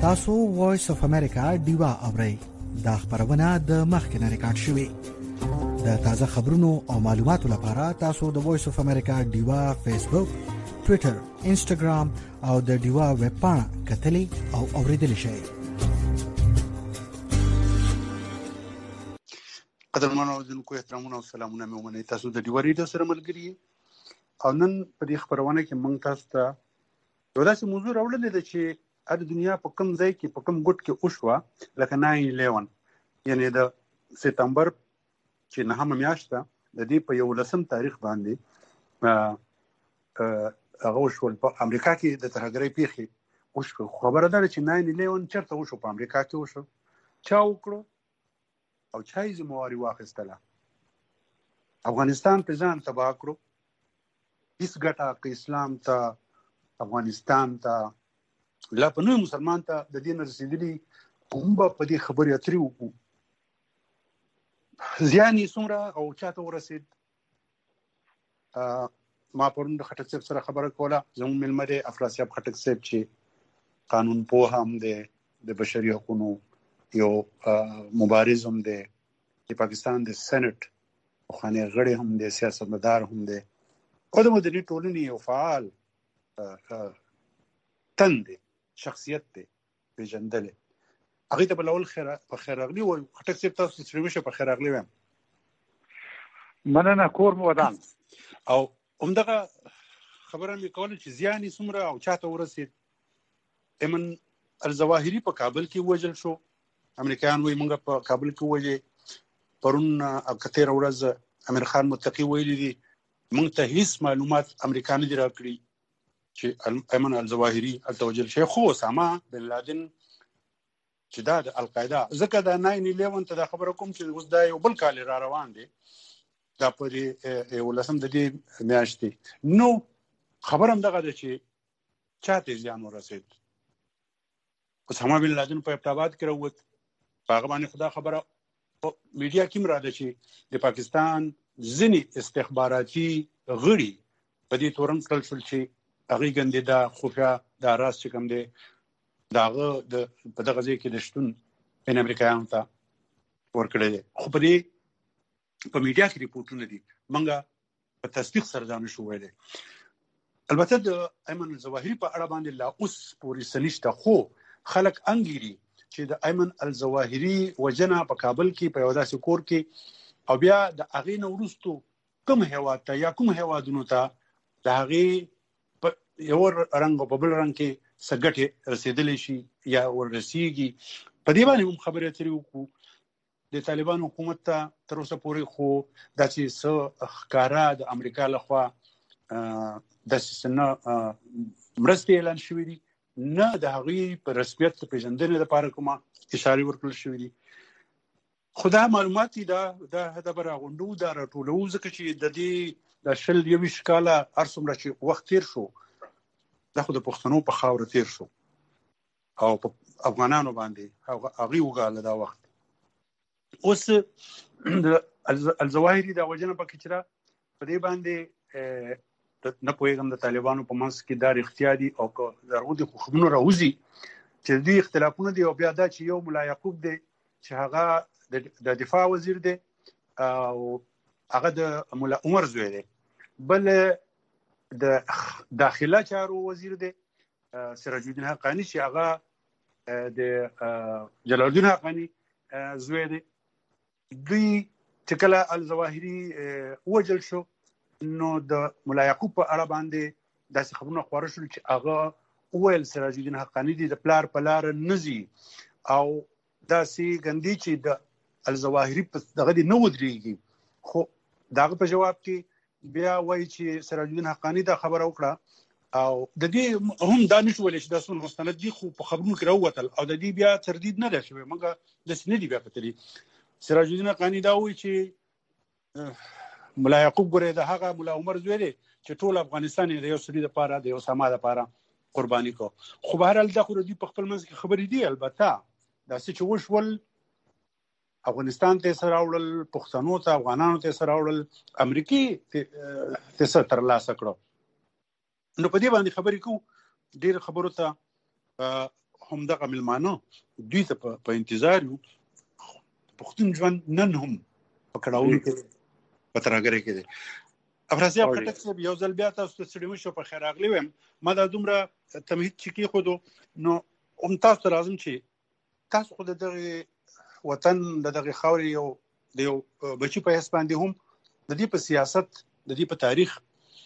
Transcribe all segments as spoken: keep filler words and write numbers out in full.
تاسو وایس اف امریکا ډیوا اورئ. دا خبرونه د مخکې نه ریکارډ شوې. د تازه خبرونو او معلوماتو لپاره تاسو د وایس اف امریکا ډیوا فیسبوک، ټوئیټر، انسټاګرام او د ډیوا ویب پاڼه کتلې او اوریدل شئ. قدرمنو اوریدونکو احترامونه او سلامونه مې ومنئ. تاسو د ډیوا ریډیو سره ملګري او نن په دې خبرونه کې موږ تاسو ته یو داسې موضوع راوړلې ده چې د دنیا په کوم ځای کې په کوم ګوټ کې وشوه، لکه ناین الیون، یعنی د سپتمبر چې نهمه میاشت ده، د دې په یولسم تاریخ باندې هغه وشول په امریکا کې د ترهګرۍ پیښې وشوه. خبره ده چې ناین الیون چېرته وشو؟ په امریکا کې وشو. چا وکړو او چا یې ذمهواري واخیستله؟ افغانستان په ځان تباه کړو. هېڅ ګټه که اسلام ته، افغانستان ته، لا په نوی مسلمان ته د دې نه رسېدلي، هم به په دې خبرې اترې وکړو. زیان یې څومره او چا ته ورسېد؟ ما پرون د خټک صاحب سره خبره کوله. زموږ مېلمه دی افراسیاب خټک صاحب چې قانون پوه هم دی، د بشري حقونو یو مبارز هم دی، د پاکستان د سینټ پخوانی غړی هم دی، سیاستمدار هم دی، او د مدني ټولنې یو فعال تن دی، شخصیت دی، پیژندلی. هغې ته به لاول په خیر راغلي وایو. خټک صاحب تاسو سړي مشه په خیر راغلي وایم. مننه، کور مو ودان. او همدغه خبره مې کوله چې زیان یې څومره او چا ته ورسېد. ایمن الظواهري په کابل کې ووژل شو. امریکایان وایي موږ په کابل کې ووژې. پرون که تېره ورځ امیر خان متقي ویلي دي موږ ته هېڅ معلومات امریکا نه دي راکړي چې ایمن الظواهري هلته وژل شوی. خو اسامه بن لادن چې دا د القاعده، ځکه دا ناین الیون ته دا خبره کوم چې اوس دا یو بل کال را روان دی، دا په دې یولسم د دې میاشتې. نو خبره همدغه ده چې چا ته زیان ورسېد. اسامه بن لادن په ابتاباد کې راووت، په هغه باندې خو دا خبره په میډیا کې هم راده چې د پاکستان ځینې استخباراتي غړي په دې تورن کړل شول چې هغې ګندې دا خفیه دا راز چې کوم دی د هغه په دغه ځای کې د شتون بین امریکایانو ته ورکړی دی. خو په دې په میډیا کې ریپورټونه دي، موږ په تصدیق سره دا نشو ویلی. البته د ایمن الظواهري په اړه باندې لا اوس پورې څه نشته، خو خلک انګیري چې د ایمن الظواهري وژنه په کابل کې په یو داسې کور کې او بیا د هغې نه وروستو کوم هېواد ته یا کوم هېوادونو ته د هغې په یو رنګ او په بل رنګ کې څه ګټې رسېدلی شي یا وررسېږي. په دې باندې هم خبرې اترې وکړو. د طالبانو حکومت ته تر اوسه پورې خو داسې څه ښکاره د امریکا لخوا داسې څه نه مرستې اعلان شوي دي، نه د هغوی په رسمیت د پېژندنې لپاره کومه اشارې ورکړل شوي دي. خو دا معلومات دي، دا دا دا به راغونډو، دا راټولوو، ځکه چې د دې د شل یوویشت کاله هر څومره چې وخت تېر شو، دا خو د پښتنو په خاوره تېر شو او په افغانانو باندې هغوی وګاله دا وخت. اوس د الظواهري دا وژنه پکې چې ده، په دې باندې نه پوهېږم د طالبانو په منځ کې دا رښتیا دي او که د هغو د خوبونو راوځي چې د دوی اختلافونه دي. او بیا دا چې یو ملا یعقوب دی چې هغه د دفاع وزیر دی او هغه د ملا عمر زوی دی، بل د داخله چارو وزیر دی سراج الدین حقانی چې هغه د جلال الدین حقانی زوی دی. دوی چې کله الظواهري ووژل شو، نو د ملا یعقوب په اړه باندې داسې خبرونه خپاره شول چې هغه وویل سراج الدین حقانی دی د پلار په لاره نه ځي او داسې ګندي چې د الظواهري په دغه دې نه ودرېږي. خو د هغه په جواب کې بیا وایي چې سراج الدین حقانی دا خبره وکړه او د دې هم دا نشو ویلی چې دا څومره مستند دي، خو په خبرونو کې راووتل او د دې بیا تردید نه ده شوی. موږ داسې نه دي بیا کتلي. سراج الدین حقانی دا وایي چې ملا یعقوب ګورې د هغه ملا عمر زوی دی چې ټول افغانستان یې د یو سړي دپاره د یو اسامه دپاره قرباني کو. خو بهرحال دا خو د دوی په خپل منځ کې خبرې دي. البته داسې چې وشول، افغانستان ته یې سره راوړل، پښتنو ته، افغانانو ته یې سره راوړل، امریکې ته څه ترلاسه کړو. نو په دې باندې خبرې کوو. ډېر خبرو ته هم دغه ملمانه دوی ته په انتظار یو پښتون ژوند نن هم په کړهونو کې په ترګره کې دی. افراسیاب خټک صاحب یو ځل بیا تاسو ته ستړي مشو په خیر راغلی ویم. ما دا دومره تمهید چې کې خودو نو هم تاسو لازم چې تاسو خو دغه وطن دغه خاوري یو د یو بچی په اسپاندې هم د دې په سیاست د دې په تاریخ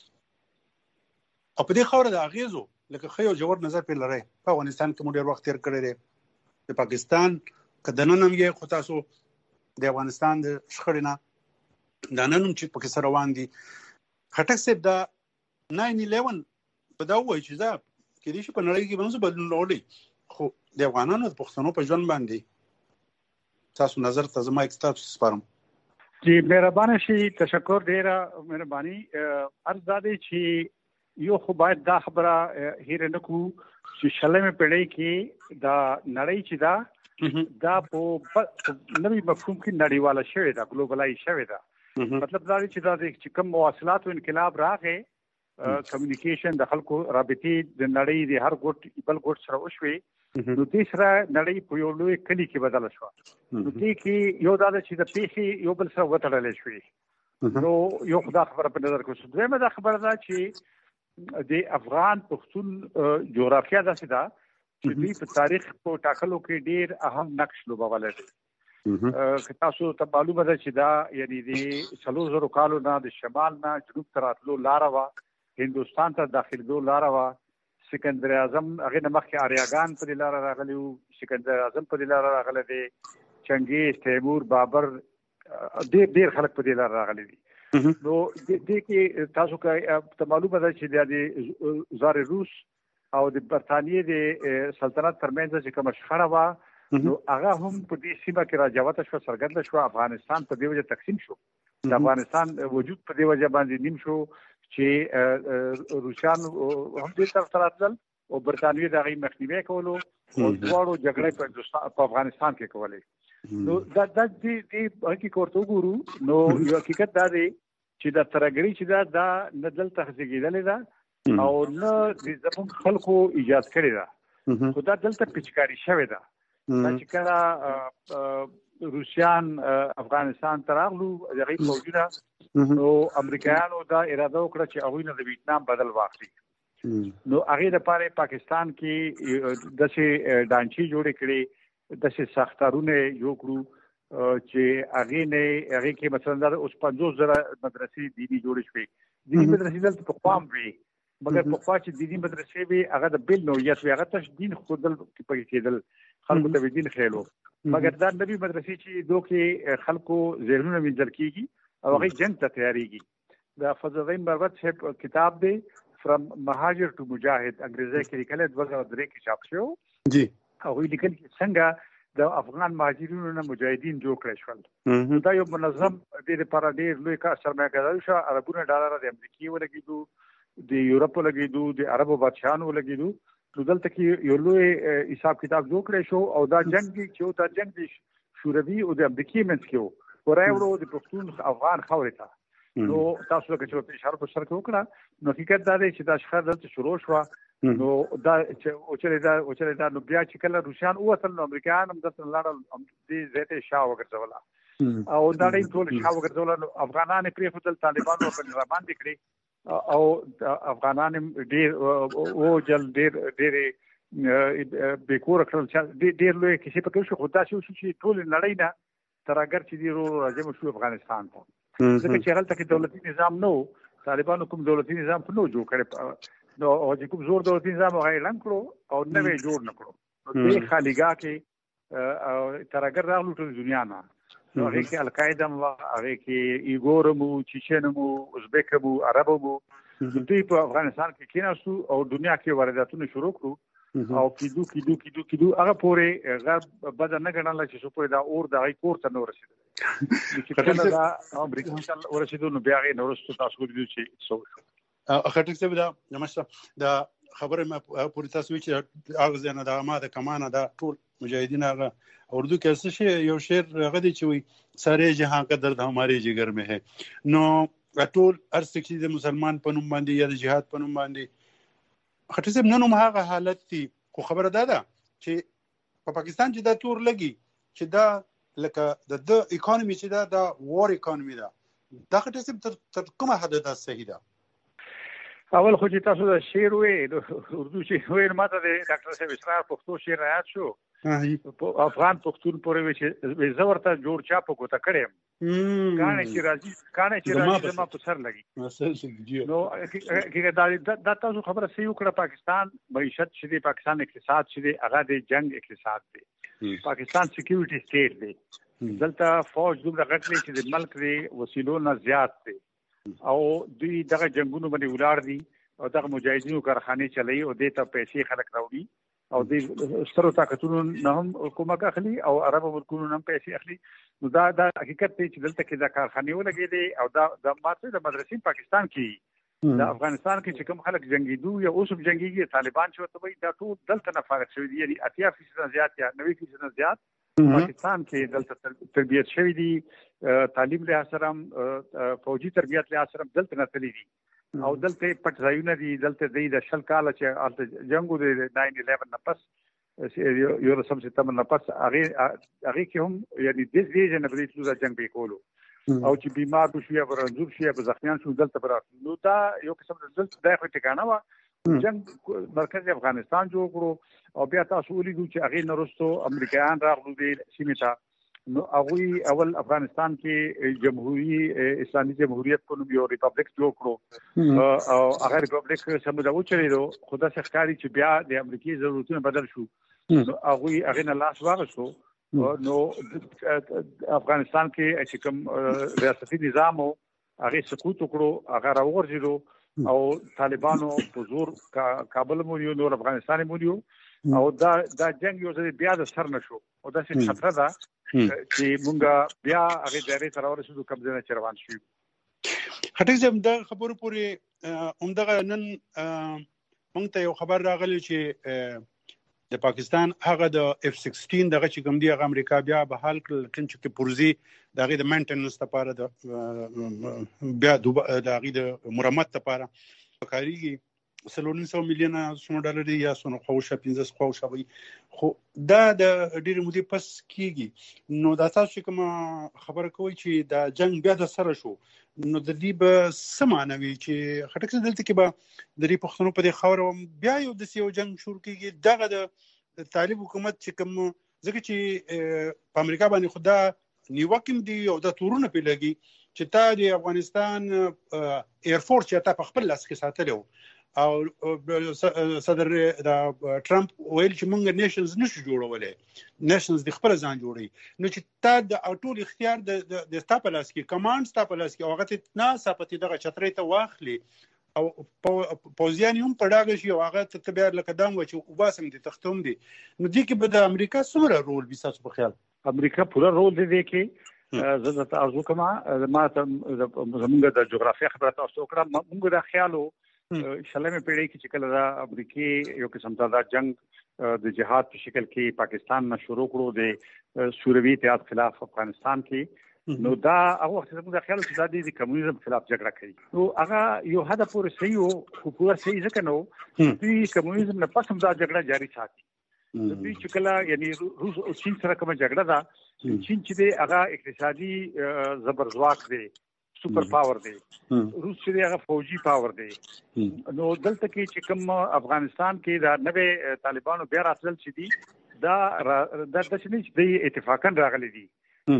او په دې خاور د اغیزو لکه خو یو جوړ نظر په لری په افغانستان کې مو ډیر وخت تیر کړی دی د پاکستان کدننم یې خو تاسو د افغانستان د شخړې نه دا نن چې په کې سره روان دي. خټک صاحب دا ناین الیون په دا وایي چې دا کې دي چې په نړۍ کې باندې بدلون راوړي خو د افغانانو د پښتنو په ژوند باندې تاسو نظر ته زما اکستاتو سپارم. جی مهربانه شي تشکر ډیره مهرباني. عرض دادی چې یو خو باید دا خبره هیر نه کو چې شلمه پیړۍ کې دا نړۍ چې دا دا په نوې مفهوم کې نړیواله شوې ده ګلوبلای شوې ده. مطلب دا دی چې دا چې کوم مواصلات او انقلاب راغې کمیونیکیشن د خلکو رابطې د نړۍ د هر ګوټ بل ګوټ سره وشوي نو دې سره نړۍ په یو لوی کلی کې بدله شو. نو دې کې یو دا چې د پیښې یو بل سره وتړل شوې نو یو خدا خبره په نظر کې شو. دویمه دا خبره ده چې د افغان پښتون جغرافیه داسې ده چې دوی په تاریخ په ټاکلو کې ډیر اهم نقش لوبولی دی. که تاسو ته معلومه ده چې دا یعنی د څلور زرو کالو نه د شمال نه جنوب ته راتلو لاره وه، هندوستان ته داخلېدو لاره وه. سکندر اعظم هغې نه مخکې آریاګان په دې لاره راغلي وو، سکندر اعظم په دې لاره راغلی دی، چنګیز، تیمور، بابر، ډېر ډېر خلک په دې لاره راغلي دي. نو دې کې تاسو ته معلومه ده چې د زار روس او د برطانیې د سلطنت ترمنځ چې کومه شخړه وه نو هغه هم په دې سیمه کې راجوته شو، څرګنده شو. افغانستان په دې وجه تقسیم شو، د افغانستان وجود په دې وجه باندې نیم شو چې روسیان هم دې طرف ته راتلل او برطانیې د هغې مخنیوی کولو او دواړو جګړې په افغانستان کې کولې. نو دا د دې حقیقت ورته وګورو نو یو حقیقت دا دی چې د ترګري چې دا دا نه دلته زیږېدلې ده او نه د زموږ خلکو ایجاد کړې ده، خو دا دلته پیچکاري شوې ده. دا چې کله روسیان افغانستان ته راغلو د هغې فوجونه نو امریکایانو دا اراده وکړه چې هغوی نه د ویتنام بدل واخلي. نو هغې دپاره پاکستان کې داسې ډانچې جوړې کړې، داسې ساختارونه جوړ کړو چې هغې نه هغې کې مثلا دا اوس پنځوس زره مدرسې دیني جوړې شوې. دیني مدرسې دلته پخوا هم وي مګر پخوا چې دیني مدرسې وي هغه د بل نوعیت وي، هغه تش دین ښودل پکې کېدل، خلکو ته دین خېلو. مګر دا نوي مدرسې چې دو کې خلکو ذهنونه وینځل کېږي او هغې جنګ ته تیارېږي. د فضل الدین مروت صاحب کتاب دی فرام مهاجر ټو مجاهد، انګریزي کې لیکلی، دوه زره درې کې چاپ شو. هغوی لیکل چې څنګه د افغان مهاجرینو نه مجاهدین جوړ کړی شول. دا یو منظم دې دپاره ډېر لوی کار سرمایه‌ګذاري شوه. عربونه ډالره د امریکې ولګېدو، د یورپ ولګېدو، د عربو بادشاهانو ولګېدو. نو دلته کې یو لوی حساب کتاب جوړ کړی شو او دا جنګ چې دا جنګ د شوروي او د امریکې منځ کې و ورای وړو د پښتون افغان خاورې ته. نو تاسو لکه چې په اشاره په سر کې وکړه نو حقیقت دا دی چې دا شخړه دلته شروع شوه. نو دا چې اوچلېده اوچلېده نو بیا چې کله روسیان ووتل نو امریکایان هم دلته لاړل، دې ځای ته شا وګرځوله او نړۍ ټول شا وګرځوله. نو افغانان یې پرېښودل، طالبانو ورته راباندې کړې او افغانان ډېر ووجل، ډېر ډېرې بې کوره کړل، ډېر لویې کیسې پکې وشو. خو داسې وشو چې ټولې نړۍ نه ترهګر چې دي ورو ورو راجمع شو افغانستان ته، ځکه چې هلته کې دولتي نظام نه و، طالبانو کوم دولتي نظام خو نه و جوړ کړی. نو چې کوم زور دولتي نظام هغه یې ړنګ کړو او نوی جوړ نه کړو. نو دې خالیګاه کې ترهګر راغلو ټول دنیا نه. نو هغې کې القاعده هم وه، هغې کې ایګور هم وو، چیچن هم وو، ازبک هم وو، عرب هم وو. دوی په افغانستان کې کېناستو او دنیا کې وارداتونه شروع کړو او کیدو کیدو کیدو کیدو هغه پورې غرب بده نه ګڼله چې څو پورې دا اور د هغې کور ته نه ورسېدلی. چې کله دا امریکا ته ورسېدو نو بیا هغې نه وروسته تاسو ولیدو چې څه وشو. خټک صاحب دا نمسته دا خبره مې پورې تاسو وایي چې هغه ځای نه دا ما د کمانه دا ټول مجاهدین هغه اردو کې څه شی یو شعر هغه دی چې وایي سارے جهان کا درد ہمارے جگر میں ہے. نو ټول هر څه چې د مسلمان په نوم باندې یا د جهاد په نوم باندې خټک صاحب نن هم هغه حالت دی. خو خبره دا ده چې په پاکستان چې دا تور لګي چې دا لکه د د اکانومي چې دا د وار اکانومي ده دا څه تر کومه حد ده صحیح ده؟ اول خو چې تاسو د شعر وې اردو چې وې ماته د ډاکټر صاحب اسرار پښتو شعر رايات شو افغان پښتون پورې چې زورته جوړ چا په کوته کړم کانه چې راځي کانه چې راځي ما په سر لګي نو کې دا تاسو خبره صحیح وکړه پاکستان معیشت چې پاکستان اقتصاد چې هغه د جنگ اقتصاد دی پاکستان سکیورټي سټیټ دی دلته فوج دومره غټ دی چې د ملک دی وسیلو نه زیات دی او دوی دغه جنگونو باندې ولار دي او دغه مجاهدینو کارخانه چلایي او د ته پیسې خلک راوړي او د سترو طاقتونو نه هم کومک اخلي او عرب ملکونو هم پیسې اخلي نو دا د حقیقت دی چې دلته کې د کارخانه ولګي دي او دا د ماته د مدرسې پاکستان کې د افغانستان کې چې کوم خلک جنگیدو یا اوس هم جنگيږي طالبان چې وته وي دا ټول دلته نه فارغ شوی دي یعنی اتیا فیصد زیات یا نوي فیصد زیات پاکستان کې دلته تربیت شوی دي تعلیم له اثر فوجي تربیت له اثر دلته نه تللی دي او دلته پټ ځایونه دي دلته د شل کال چې جنگو د ناین الیون نه پس یو رسم ستمبر نه پس هغه هغه کې هم یعنی د دې نه بریټ لوزا جنگ به کولو او چې بیمار بشي یا رنځور شي یا زخمیان شو دلته برات نو دا یو قسم دلته دغه ټکانه وا جنگ مرکز افغانستان جوړ کړو او بیا تاسو ولیدو چې هغه نورستو امریکایان راغلو د سیمې ته نو هغه اول افغانستان کې جمهوریت اسلامي جمهوریت په نوم یو ریپبلیک جوړ کړو او هغه ریپبلیک سمجا و چلیدو خدا څخه ښکاری چې بیا د امریکای ضرورتونه بدل شو هغه هغه نه لاس واغسو نو افغانستان کې چې کوم ریاستي نظام هغه سقوط وکړو هغه راوغورځیدو او طالبانو په زور کابل مونیو نور افغانستان مونیو او دا دا جنگ یو ځل بیا د سر نشو او دا څه خطر ده چې مونږه بیا هغه دایره تر ورسېدو قبضه نه چروان شو. خټک زم د خبرو پورې عمدغه نن مونږ ته یو خبر راغلی چې د پاکستان هغه د اف سیکسټین دغه چې کوم دی هغه امریکا بیا به حال کړل کله چې پرزي دغه د مینټیننس لپاره د بیا د هغه د مرمت لپاره کاریږي سلورن سو میلیونه سمو ډالر یا سونو خوښه پنځه خوښه وي خو دا د ډېر مودې پس کیږي نو دا تاسو کوم خبره کوي چې دا جنگ بیا د سره شو نو د دې به سمانوي چې خټک دلته کې به د ری پښتنو په دې خاور بیا یو د سیو جنگ شروع کیږي دغه د طالب حکومت چې کوم ځکه چې په امریکا باندې خدا نیوکم دی او د تورونه په لګي چې تا د افغانستان ایر فورس چې تا په خپل لاس کې ساتلو او صدر ټرمپ ویل چې موږ نیشنز نشو جوړولای نیشنز د خپل ځان جوړي نو چې تا د ټول اختیار د د تاپلاس کې کمانډ تاپلاس کې هغه ته نه سپتی دغه چترې ته واخلي او پوزیان هم پړاګ شي او هغه ته بیا لکه دام و چې وباسم دي تختوم دي نو دي کې به د امریکا څومره رول به تاسو په خیال امریکا پوره رول دی کې زه د تاسو کومه ما ته زموږ د جغرافیه خبره تاسو کړم موږ د خیالو شلمه پیړۍ کې چې کله د امریکای یو قسم دا جنگ د جهاد په شکل کې پاکستان نه شروع کړو د شوروي اتحاد خلاف افغانستان کې نو دا هغه وخت زموږ د خیال چې د کمیونیزم خلاف جګړه کوي نو هغه یو هدف پورې صحیح او خو پورا صحیح ځکه نو چې کمیونیزم نه پس هم دا جګړه جاری ساتي د دې چې کله یعنی روس او چین سره کومه جګړه ده چین چې د هغه اقتصادي زبرځواک دی سپر پاور دی روس چې هغه فوجي پاور دی نو دلته کې چې کوم افغانستان کې دا نوې طالبانو بیا راتلل چې دي دا د دښمنۍ د اتفاقن راغلي دي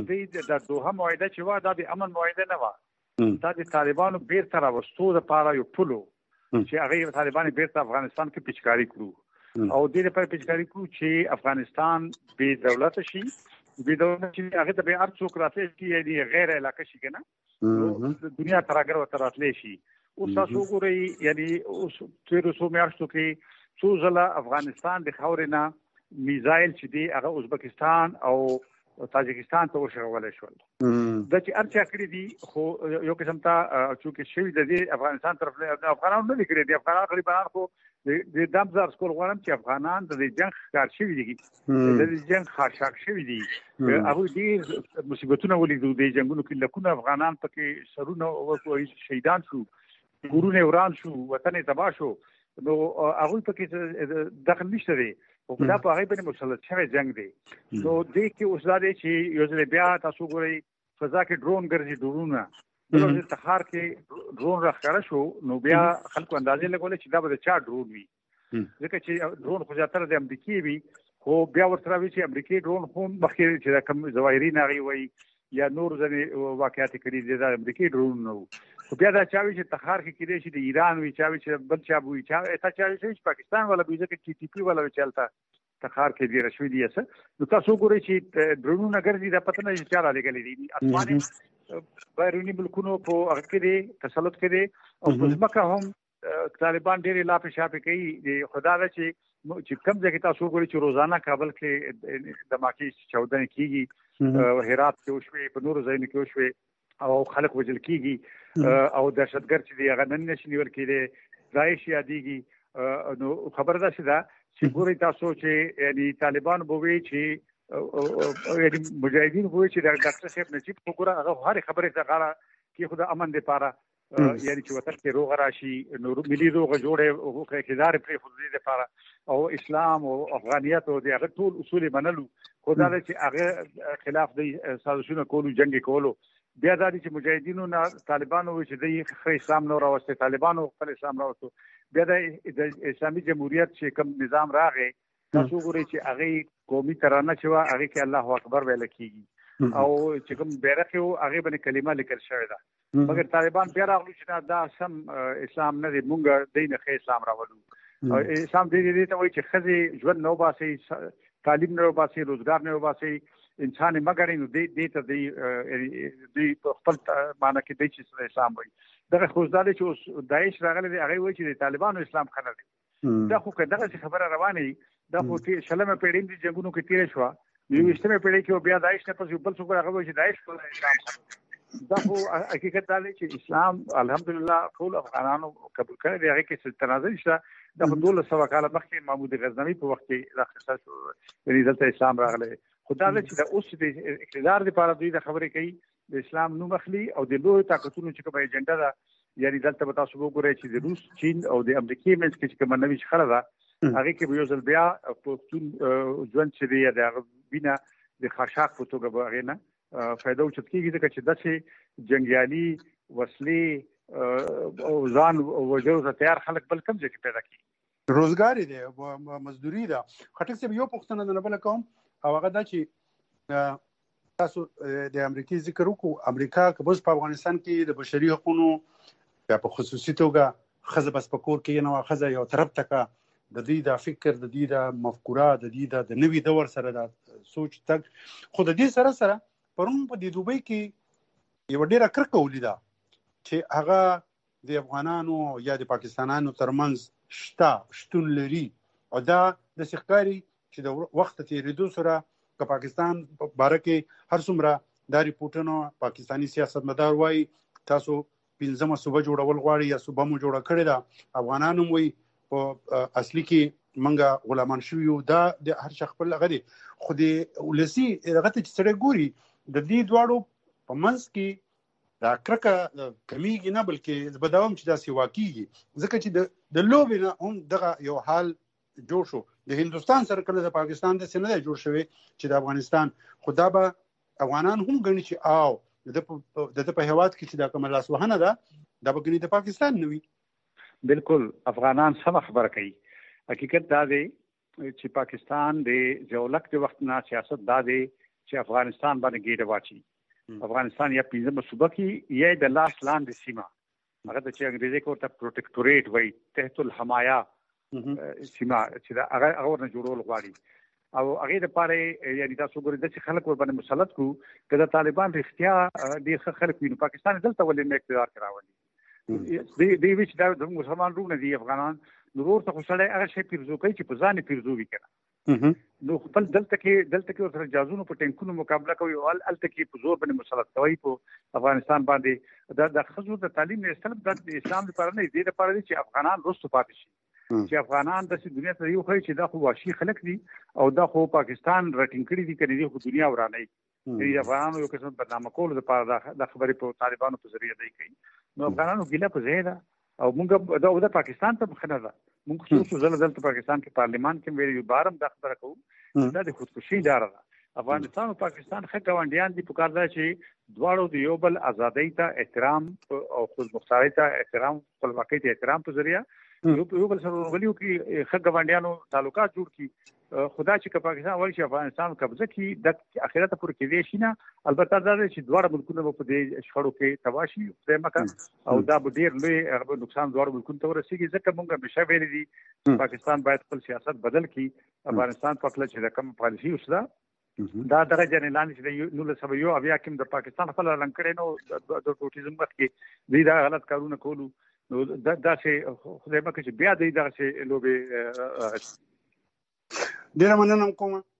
د دوه معاهده چې وا د امن معاهده نه و دا د طالبانو بیرته راوستو لپاره یو پلو چې هغه طالبان بیرته افغانستان کې پیچکاری کړو او د دې لپاره پیچکاری کړو چې افغانستان بې دولت شي بې دولت چې هغه ته به ارڅوک راتلي چې یعنی غیر علاقه شي کنه دنیا تراګر وتر راتلي شي او تاسو ګورئ یعنی اوس تیر څو میاشتو کې څو ځله افغانستان د خاورنا میزایل چې دی هغه ازبکستان او تاجکستان ته وشغول شول د چې ارچا کړی دي خو یو قسم ته چې شوی د افغانستان طرف له افغانانو نه کړی دي افغانان غریبان خو د دمزار سکول غواړم چې افغانان د جنگ ښکار شوی دي د جنگ خاشاک شوی دي هغه دې مصیبتونه ولیدو د جنگونو کې لکونه افغانان پکې سرونه او شهیدان شو کورونه وران شو وطن تباه شو نو هغه پکې دخل نشته دی او دا په هغه باندې مسلط شوی جنگ دی نو دې کې اوس دا دی چې یو ځل بیا تاسو ګورئ فضا کې ډرون ګرځي ډرونونه نو د تخار کې ډرون راخاره شو نو بیا خلکو اندازې لګولې چې دا به چا ډرون وي ځکه چې ډرون خو زیاتره د امریکای وي خو بیا ورته وی چې امریکای ډرون خو مخکې چې کوم ظواهري ناغي وي یا نور ځنې واقعیت کړي د امریکای ډرون نو خو بیا دا چاوي چې تخار کې کېدې شي د ایران وی چاوي چې بل چا وی چا اته چاوي چې پاکستان ولا بيزه کې ټي ټي پی ولا چلتا تخار کې دی رشوی دی اسه نو تاسو ګورئ چې ډرونونه ګرځي دا پته نه چې چا را لګلې دي اسمانه بایرونی ملکونو په هغه کې تسلط کړي او په ځمکه هم طالبان ډېر لا په شاپه کوي خدا دا چې چې کم ځای کې تاسو ګورئ چې روزانه کابل کې دماکي چودنې کیږي هرات کې وشوي په نورو ځایونو کې وشوي او خلک وجل کیږي او دهشتګرد چې دی هغه نن نشي نیول کېږي داعش یادېږي نو خبر ده چې دا چې ګورئ تاسو چې یعنی طالبان بوي چې یعنی مجاهدین بوي چې د ډاکټر صاحب نجیب وګوره هغه هر خبره ته غاړه کې خدای امن دې پاره یعنی چې وطن کې روغ راشي نو ملي روغ جوړه او اقتدار پرې خدای دې پاره او اسلام او افغانیت او د هغه ټول اصول منلو خدای چې هغه خلاف د سازشونو کولو جنگ کولو بیا دا چې مجاهدینو نه طالبانو چې د خیر اسلام نو راوسته طالبانو خپل اسلام راوستو بیا د اسلامي جمهوریت چې کوم نظام راغی تاسو ګورئ چې هغه قومي ترانه چې وا هغه کې الله اکبر ویل کیږي او چې کوم بیرغ یو هغه باندې کلمه لیکل شوی ده مګر طالبان بیا راغلي چې دا سم اسلام نه دی مونږ دین خیر اسلام راولو اسلام دې دې ته وایي چې خزي ژوند نو باسي تعلیم نو باسي روزګار نو باسي انسان مګر نو دې دې ته دې دې خپل معنی کې دې چې اسلام وایي دغه خوځاله چې اوس داعش راغلي دی هغه وایي چې طالبانو اسلام خنل دي دا خو کداغه خبره روانه دا خو شلمه پیړۍ د جنگونو کې تیر شو یو وشتمه پیړۍ کې بیا داعش نه پس بل څه هغه وایي چې داعش په اسلام دا خو حقیقت دا دی چې اسلام الحمدلله ټول افغانانو قبول کړی دی هغه کې تنازل شته دا په دوله سو کال مخکې محمود غزنوي په وخت کې راخصه شو یعنی دلته اسلام راغلی خدای چې د اوس د اقتدار لپاره دوی د خبرې کوي د اسلام نوم اخلي او د لوی طاقتونو چې کومه ایجنډا ده یعنی دلته به تاسو وګورئ چې د روس چین او د امریکای منځ کې کومه نوې شخړه ده هغه کې یو ځل بیا پښتون ژوند چې دی د بنا د خاشاک په توګه به غینه فائدہ وچت کیږي ځکه چې داسې جنگیالي وسلې او ځان وجو ته تیار خلک بل کم ځای کې پیدا کیږي روزګار دی او مزدوري ده خټک څه یو پښتنه نه بل کوم او هغه دا چې تاسو د امریکای ذکر وکړو امریکا کبوز په افغانستان کې د بشري حقوقو یا په خصوصي توګه خزه بس پکور کې نه خزه یو طرف تکا د دې د فکر د دې د مفکوره د دې د نوي دور سره د سوچ تک خو د دې سره سره پرون په د دوبۍ کې یو ډیره کرکه ولیده چې هغه د افغانانو یا د پاکستانانو ترمنځ شته شتون لري او دا د سخکاری چې د وخت تیریدو سره که پاکستان په باره کې هر څومره دا ریپورټونو پاکستانی سیاستمدار وایي تاسو پنځمه صوبه جوړول غواړي یا صوبه مو جوړه کړې ده افغانانو وایي په اصلي کې منګه غلامان شوي یو دا د هر شخص خپل غدي خو د ولسی هغه ته چې سره ګوري د دې دواړو په منځ کې دا کرکه کمیږي نه بلکې بدوم چې دا سی واقعي ځکه چې د لوبې نه هم دغه یو حال جوړ شو د هندستان سره کله د پاکستان د سینه جوړ شوی چې د افغانستان خدا به افغانان هم غني چې آو د د په هواد کې چې د کوم لاس وهنه ده د بګنی د پاکستان نوي بالکل افغانان سم خبر کوي حقیقت دا دی چې پاکستان د جولک د وخت نه سیاست دا دی چې افغانستان باندې ګیډه واچي افغانستان یا پنځمه صوبه کې یا د لاس لاندې سیمه هغه د چې انګریزي کې ورته پروټیکټوریټ وایي تحت الحمايه سیمه چې دا هغه هغه نه جوړول غواړي او هغه لپاره یعنی تاسو ګورئ د خلک ور باندې مسلط کو کله طالبان رښتیا د خلک ویني پاکستان دلته ولې نه اقتدار کراولي دی دی چې دا د مسلمان رونه دي افغانان نور ته خوشاله هغه شی پیرزو کوي چې په ځان پیرزو وکړي نو خپل دلته کې دلته کې سره جازونو په ټینکونو مقابله کوي او الته کې په زور باندې مسلط کوي په افغانستان باندې دا د خزو د تعلیم نه استلم د اسلام لپاره نه دی لپاره چې افغانان رسو پاتې شي چې افغانان د دنیا ته یو خو چې دا خو واشي خلک دي او دا خو پاکستان راټینګ کړي دي کړي خو دنیا ورانه دي د افغانانو یو قسم بدنامه کول د پاره د خبرې په طالبانو په ذریعہ دی کوي نو افغانانو ګیله په ځای ده او موږ دا د پاکستان ته مخنه ده موږ څو ځله دلته پاکستان کې پارلیمان کې ویلي بارم د خبره کوو دا د خودکشي لاره ده. افغانستان او پاکستان ښه ګاونډیان دي، پکار ده چې دواړو د یو بل ازادۍ ته احترام او خودمختارۍ ته احترام، خپلواکۍ ته احترام په ذریعہ یو بل سره ورغلیو کې ښه ګاونډیانو تعلقات جوړ کړي. خدا چې پاکستان وایي چې افغانستان قبضه کړي د اخرت پورې کېدی شي نه، البته دا دی چې دواړه ملکونه په دې شخړو کې تباه شي خدای مکه، او دا به ډېر لوی نقصان دواړو ملکونو ته ورسېږي. ځکه موږ همیشه ویلي دي پاکستان باید خپل سیاست بدل کړي. افغانستان په خپله چې رقم پالیسي اوسه دا دغه جنې لاندې چې د نولس سوه یو اویا کې د پاکستان خپل رنګ کړی نو د ټوټیزم وخت کې دوی دا غلط کارونه کولو، نو داسې خدای مکه چې بیا دوی دغسې لوبې. ډېره مننه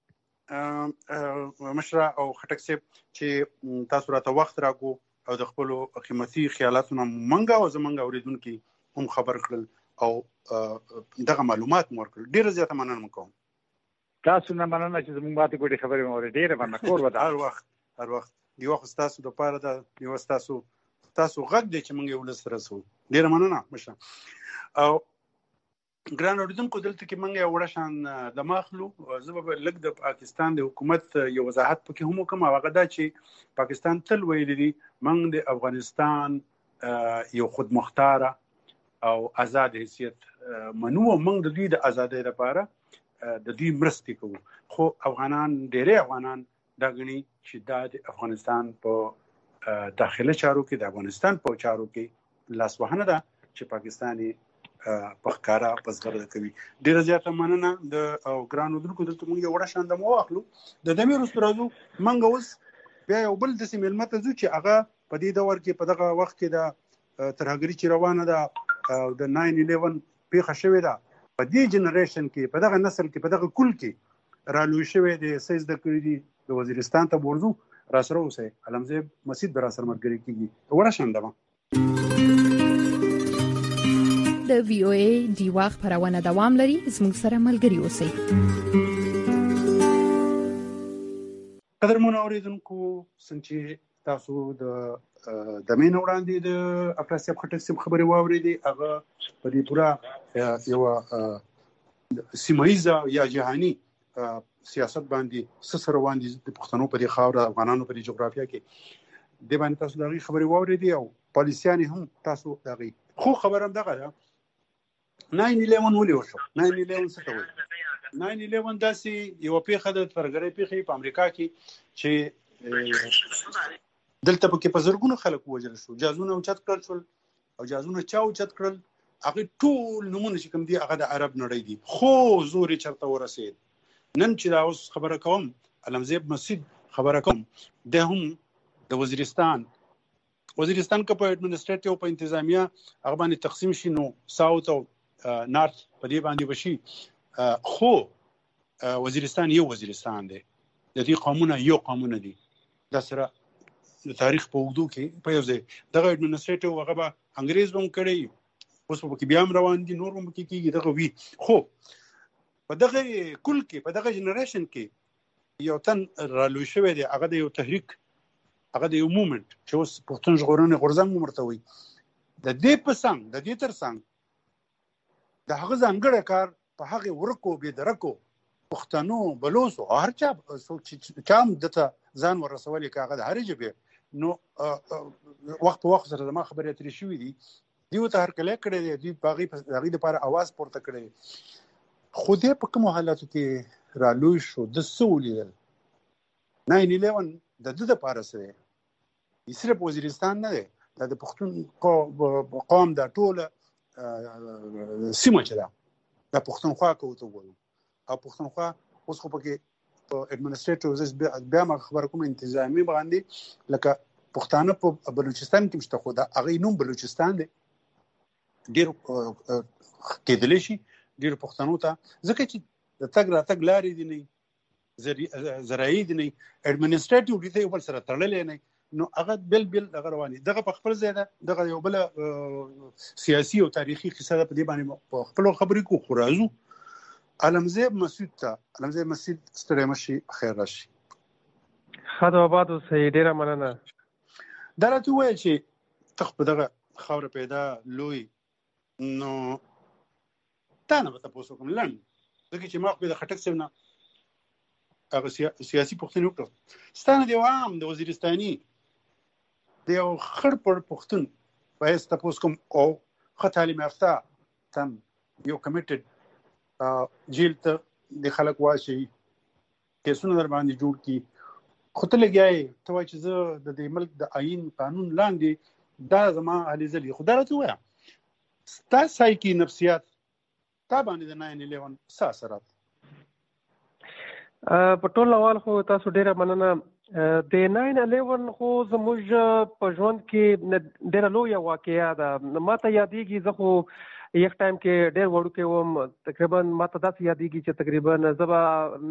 کوم مشره او خټک صاحب چې تاسو راته وخت راکو او د خپلو قیمتي خیالاتو نه منګه او زمونږ اورېدونکي هم خبر کړل او دغه معلومات مو ورکړل. ډېره زیاته مننه کوم. تاسو نه مننه چې زموږ ماته ګوډې خبرې مو اورې. ډېره مننه. کور ودان. هر وخت هر وخت یو خو ستاسو دپاره ده، یو ستاسو تاسو غږ دی چې موږ یې ولس ته رسوو. ډېره مننه مشره. او ګران اورېدونکو دلته کې موږ یو وړه شان دمه اخلو. زه به لږ د پاکستان د حکومت یو وضاحت پکې هم وکړم، او هغه دا چې پاکستان تل ویلي دي موږ د افغانستان یو خودمختاره او آزاد حیثیت منو، او موږ د دوی د ازادۍ لپاره د دوی مرستې کوو. خو افغانان ډېری افغانان دا ګڼي چې دا د افغانستان په داخله چارو کې د افغانستان په چارو کې لاسوهنه ده چې پاکستان په ښکاره په زغرده کوي. ډېره زیاته مننه. د او ګران اورېدونکو دلته موږ یو وړه شان دمه واخلو. د دمې وروسته راځو موږ اوس بیا یو بل داسې مېلمه ته ځو چې هغه په دې دور کې په دغه وخت کې د ترهګري چې روانه ده او د ناین الیون پیښه شوې ده، په دې جنریشن کې په دغه نسل کې په دغه کل کې رالوی شوی دی، څه زده کړي دي. د وزیرستان ته ورځو، راسره اوسئ. علمزیب مسید به راسره ملګري کېږي. وړه شان دمه د وی او ای ډیوا خبرونه دوام لري. زموږ سره ملګري اوسئ. قدرمن اوریدونکو، څنګه تاسو د د مين وړاندې د افراسیاب خټک سم خبري واورېدي، هغه په دې پورا یو سیمایزه یا جهاني سیاست باندې سره روان دي د پښتنو په خاور، افغانانو په جغرافیه کې د باندې تاسو دغه خبري واورېدي او پالیسيان هم تاسو دغه. خو خبرم دغه ده ناین الیون ولې وشو. ناین الیون څه ته وایي؟ ناین الیون داسې یو پیښه د ترهګرۍ پیښې په امریکا کې چې دلته پکې په زرګونو خلک ووژل شو، جهازونه اوچت کړل شول، او جهازونه چا اوچت کړل؟ هغه ټول نمونه چې کوم دي هغه د عرب نړۍ دي. خو زور یې چېرته ورسېد؟ نن چې دا اوس خبره کوم، علمزیب مسید خبره کوم، د هم د وزیرستان وزیرستان که په اډمنسټریټیو په انتظامیه هغه باندې تقسیم شي نو ساوت او نارت په دې باندې بشي. خو وزیرستان یو وزیرستان دی، د دې قومونه یو قومونه دي. دا سره د تاریخ په اوږدو کې په یو ځای دغه اډمنسټریټیو هغه به انګریز به هم کړی، اوس به پکې بیا هم روان دي، نور به هم پکې کېږي دغه وي. خو په دغه کل کې په دغه جنریشن کې یو تن رالوی شوی دی، هغه د یو تحریک، هغه د یو مومنټ چې اوس پښتون ژغورنې غورځنګ مرته وي. د دې په څنګ د دې تر څنګ د هغه ځانګړی کار په هغې ورکو بې درکو پښتنو بلوڅو هر چا چا هم دته ځان ورسولی که هغه د هرې ژبې نو وخت په وخت سره زما خبرې اترې شوي دي، دوی ورته هرکلی کړی دی، دوی په هغې دپاره اواز پورته کړی دی. خو دی په کومو حالاتو کې رالوی شو؟ د څه ولیدل؟ ناین الیون د ده دپاره څه دی؟ صرف وزیرستان نه دی، دا د پښتون قوم دا ټوله سیمه چې ده دا پښتونخوا که ورته ووایو. او پښتونخوا اوس خو پکې په اډمنسټریټیو بیا ما خبره کوم انتظامي باندې لکه پښتانه په بلوچستان کې مشته، خو دا هغې نوم بلوچستان دی. ډېر کېدلی شي ډېرو پښتنو ته، ځکه چې د تګ راتګ لارې دي نه، زراعي دي نه، اډمنسټریټیو دي ته یو بل سره تړلی نه، نو هغه بل بل هغه رواني. دغه په خپل ځای ده، دغه یو بل سیاسي او تاریخي قصه ده، په دې باندې په خپل خبرې کو. خو راځو علمزیب مسید ته. علمزیب مسید ستړی مشي، خیر راشي. ښه د آباد اوسئ. ډېره مننه. دا راته ووایه چې ته په دغه خاوره پیدا لوی، نو تا نه به تاسو کوم لند ځکه چې ما خو د خټک سم نه هغه سیاسي پوښتنه وکړه ستانه دی عام د وزیرستاني د یو خړ پر پښتون باید تاسو کوم او خه تعلیم یافته تم یو کمیټډ جیل ته د خلک واشي کیسونه در باندې جوړ کی خو ته لګیای ته وایي چې زه د دې ملک د آئین قانون لاندې دا زما علي زلی خو دا راته وایم ستا سایکي نفسیات تا باندې د ناین الیون څه اثرات په ټول اول خو تاسو ډیره مننه د ناین الیون خو زموږ په ژوند کې ډیره لویه واقعه ده ماته یادېږي زه خو یک ټایم کې ډېر وړوکی وم تقریبا ماته داسې یادېږي چې تقریبا زه به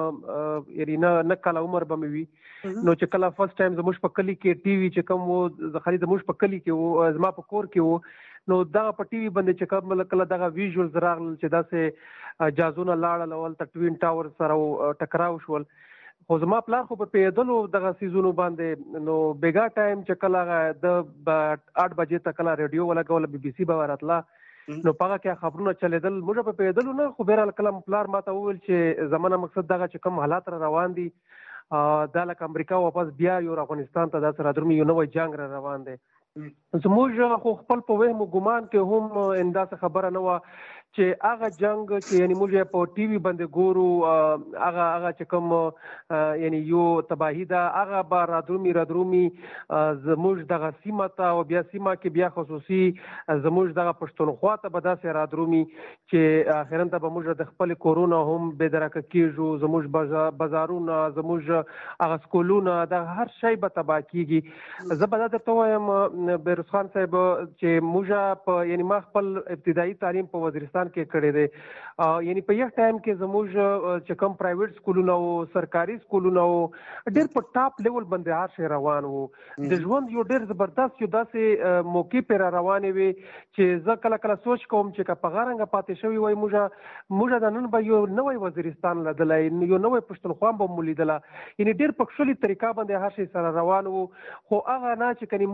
نم یعنې نه نه کاله عمر به مې وي نو چې کله فرست ټایم زموږ په کلي کې ټي وي چې کوم و خالي زموږ په کلي کې و زما په کور کې و نو دغه په ټي وي باندې چې کوم کله دغه ویژوالز راغلل چې داسې جازونه لاړل اول تر ټوین ټاور سره ټکراو شول خو زما پلار خو په پیدلو دغه سیزونو باندې نو بیګا ټایم چې کله د آټ بجې ته کله ریډیو ولګول بي بي سي به ورتله نو پاګه کې خبرونه چلیدل موږ په پیدلو نه خو بهرحال کلم پلار ماته وویل چې زمونه مقصد دغه چې کوم حالات را روان دي دا لکه امریکا واپس بیا یو افغانستان ته داسې را درومي یو نوی جنګ را روان دی زموږ خو خپل په وهم ګمان کې هم انداسه خبره نه وه چې هغه جنگ چې یعنی موږ په ټي وي باندې ګورو هغه هغه چې کوم یعنی یو تباهي ده هغه به رادرومي رادرومي زموږ دغه سیمه ته او بیا سیمه کې بیا خصوصي زموږ دغه پښتونخوا ته به داسې رادرومي چې اخرا ته به موږ د خپل کورونا هم بېدرکه کېږو زموږ بازارونه زموږ هغه سکولونه د هر شی به تباه کېږي زه به دا درته وایم بیروز خان صاحب چې موږ په یعنی ما خپل ابتدایي تعلیم په وزیرستان کې کړی دی یعنی په یک ټایم کې زموږ چې کوم پرایویټ سکولونه او سرکاري سکولونه او ډېر په ټاپ لیول باندې هر شی روان وو د ژوند یو ډېر زبردست یو داسې موقع پرې را روانې وي چې زه کله کله سوچ کوم چې که په غرنګه پاتې شوي وای موږ موږ د نن به یو نوی وزیرستان لیدلی یو نوی پښتونخوا به مو لیدله یعنی ډېر په ښکلې طریقه باندې هر شی سره روان وو خو هغه نه چې کنې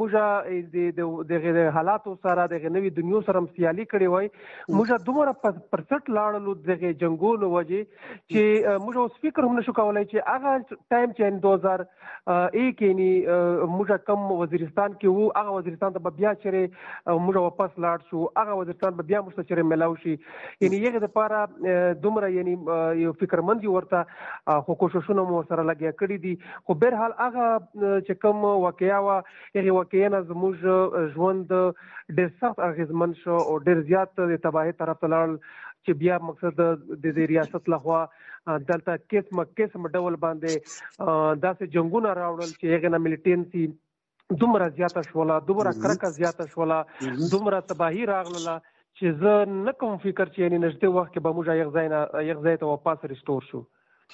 موږ دغه حالاتو سره دغه نوي دنیو سره سیالي کړې وای موږ دومره پرسټ لاړلو دغه جنګونو وجې چې موږ اوس فکر هم نشو کولی چې هغه ټایم چې دو هزار ایک یعنی موږ کم وزیرستان کې وو هغه وزیرستان ته به بیا چېرې موږ واپس لاړ شو هغه وزیرستان به بیا موږ ته چېرې میلاو شي یعنی هغې دپاره دومره یعنی یو فکرمند یو ورته خو کوششونه مو ورسره لګیا کړي دي خو بهرحال هغه چې کوم واقعه وه هغې واقعه نه زموږ ژوند ډېر سخت اغېزمن شو او ډېر زیات د تباهۍ طرف ته لاړل چې بیا مقصد د دې ریاست لخوا دلته قسم قسم ډول باندې داسې جنګونه راوړل چې هغې نه ملیټنسي دومره زیاته شوله دومره کرکه زیاته شوله دومره تباهي راغله چې زه نه کوم فکر چې یعنې نږدې وخت کې به موږ یو ځای نه یو ځای ته واپس ریسټور شو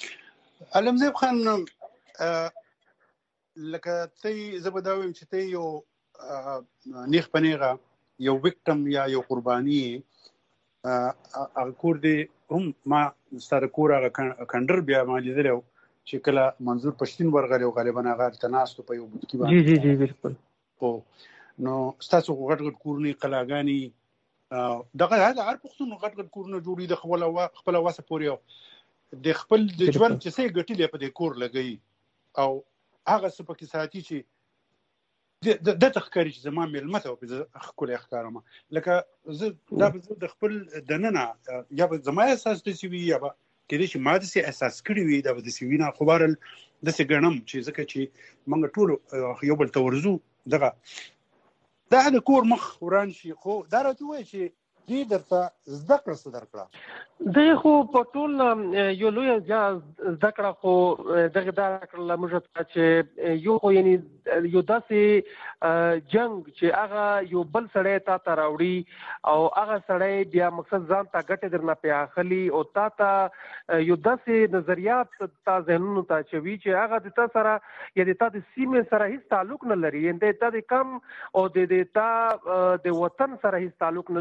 علمزیب خان لکه ته زه به دا وایم چې ته یو نیغ په نیغه یو وکټم یا یو قرباني هغه کور دی هم ما ستا د کور هغه کنډر بیا ما لیدلی و چې کله منظور پښتین ورغلی و غالبا هغه هلته ناست و په یو بوتکي باندې جی جی بالکل هو نو ستاسو خو غټ غټ کورونه قلاګانې دغه هر پښتون غټ غټ کورونه جوړي د خپله خپله وسه پورې د خپل د ژوند چې څه یې ګټلې په دې کور لګوي او هغه څه پکې ساتي چې د تخکاری چې زما مېلمه ته په ښکلی ښکارم لکه زه دا به زه د خپل دننه یا به زما احساس داسې وي یا به کېدای شي ما داسې احساس کړي وي دا به داسې وي نه خو بهرحال داسې ګڼم چې ځکه چې موږ ټولو یو بل ته ورځو دغه دا د کور مخ وران شي خو دا راته ووایي چې دې درته زده کړه څه درکړه دغه خو په ټول یو لویه زده کړه خو دغه دا کړله موږ ته چې یو خو یعنې یو داسې جنګ چې هغه یو بل سړی تا ته راوړي او هغه سړی بیا مقصد ځان ته ګټې درنه پې اخلي او تا ته یو داسې نظریات تا ذهنونو ته اچوي چې هغه د تا سره یا د تا د سیمې سره هېڅ تعلق نه لري یعنې تا د کم او د تا د وطن سره هېڅ تعلق نه لري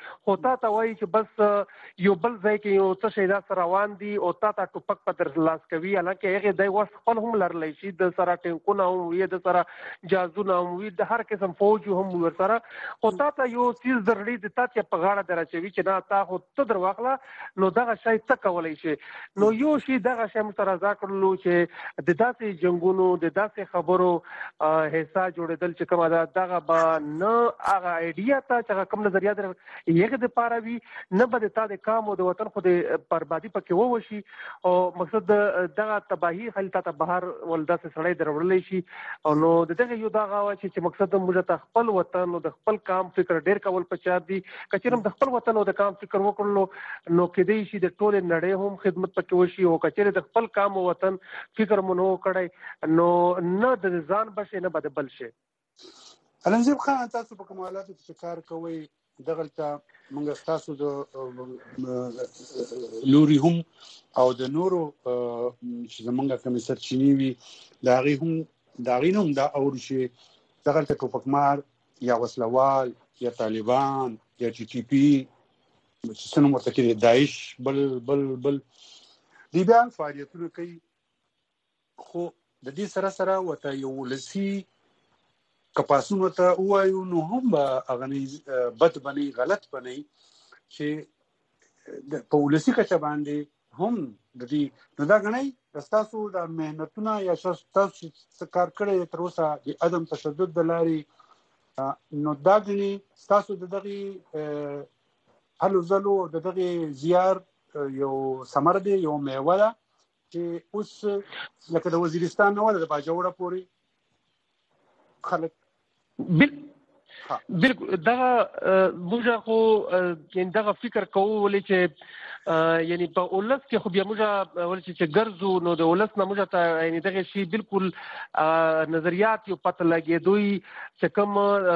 خو تا ته وایي چې بس یو بل ځای کې یو څه شی داسې روان دي او تا ته ټوپک په ترلاس کوي، حالانکه هغې دی وس خپل هم لرلی شي، د سره ټینکونه هم وي، د سره جازونه هم وي، د هر قسم فوج هم ورسره، خو تا ته یو څیز درړي د تا ته په غاړه در اچوي چې نه تا خو ته در واخله نو دغه شی څه کولی شي. نو یو شي دغه شی موږ ته رضا کړلو چې د داسې جنګونو د داسې خبرو حصہ جوړېدل چې کومه ده دغه به نه هغه ایډیا ته چې هغه کوم نظریه در هغې دپاره وي، نه به د تا د کام او د وطن خو د بربادي پکې ووشي، او مقصد دغه تباهي خلي تا ته بهر ول داسې سړی در وړلی شي. او نو د دغه یو دغه وه چې مقصد موږ ته خپل وطن او د خپل کام فکر ډېر کول پکار دي. که چېرې هم د خپل وطن او د کام فکر وکړلو نو کیدای شي د ټولې نړۍ هم خدمت پکې وشي، او که چېرې د خپل کام او وطن فکر مو نه و کړی نو نه د ځان بشي نه به د بل شي. علمزیب خان، تاسو په کمالاتو کې کار کوئ، دغلته موږ ستاسو د لوري هم او د نورو چې زموږ کومې سرچینې وي د هغې هم د هغې نه هم دا اورو چې دغلته ټوپکمار یا وسلوال یا طالبان یا ټي ټي پي چې څه نوم ورته کړي، داعش بل بل بل دوی بیا فعالیتونه کوي، خو د دې سره سره ورته یو ولسي کپاسون ورته ووایو نو هم به هغه بد بنئ، غلط بنئ، چې په ولسي کچه باندې هم د دې نو دا ګڼئ د ستاسو د محنتونه یا ستاسو چې څه کار کړی تر اوسه د عدم تشدد د لارې، نو دا ګڼي ستاسو د دغې هلو ځلو د دغې زیار یو ثمر دی، یو میوه ده چې اوس لکه د وزیرستان نه ولا د باجوړه پورې خلک بالکل دغه موږ خو دغه فکر کوو ولې چې یعنی په ولس کې خو بیا موږ ولې چې ګرځو نو د ولس نه موږ ته یعنی دغه شی بالکل نظریات یو پته لګېدوی چې کوم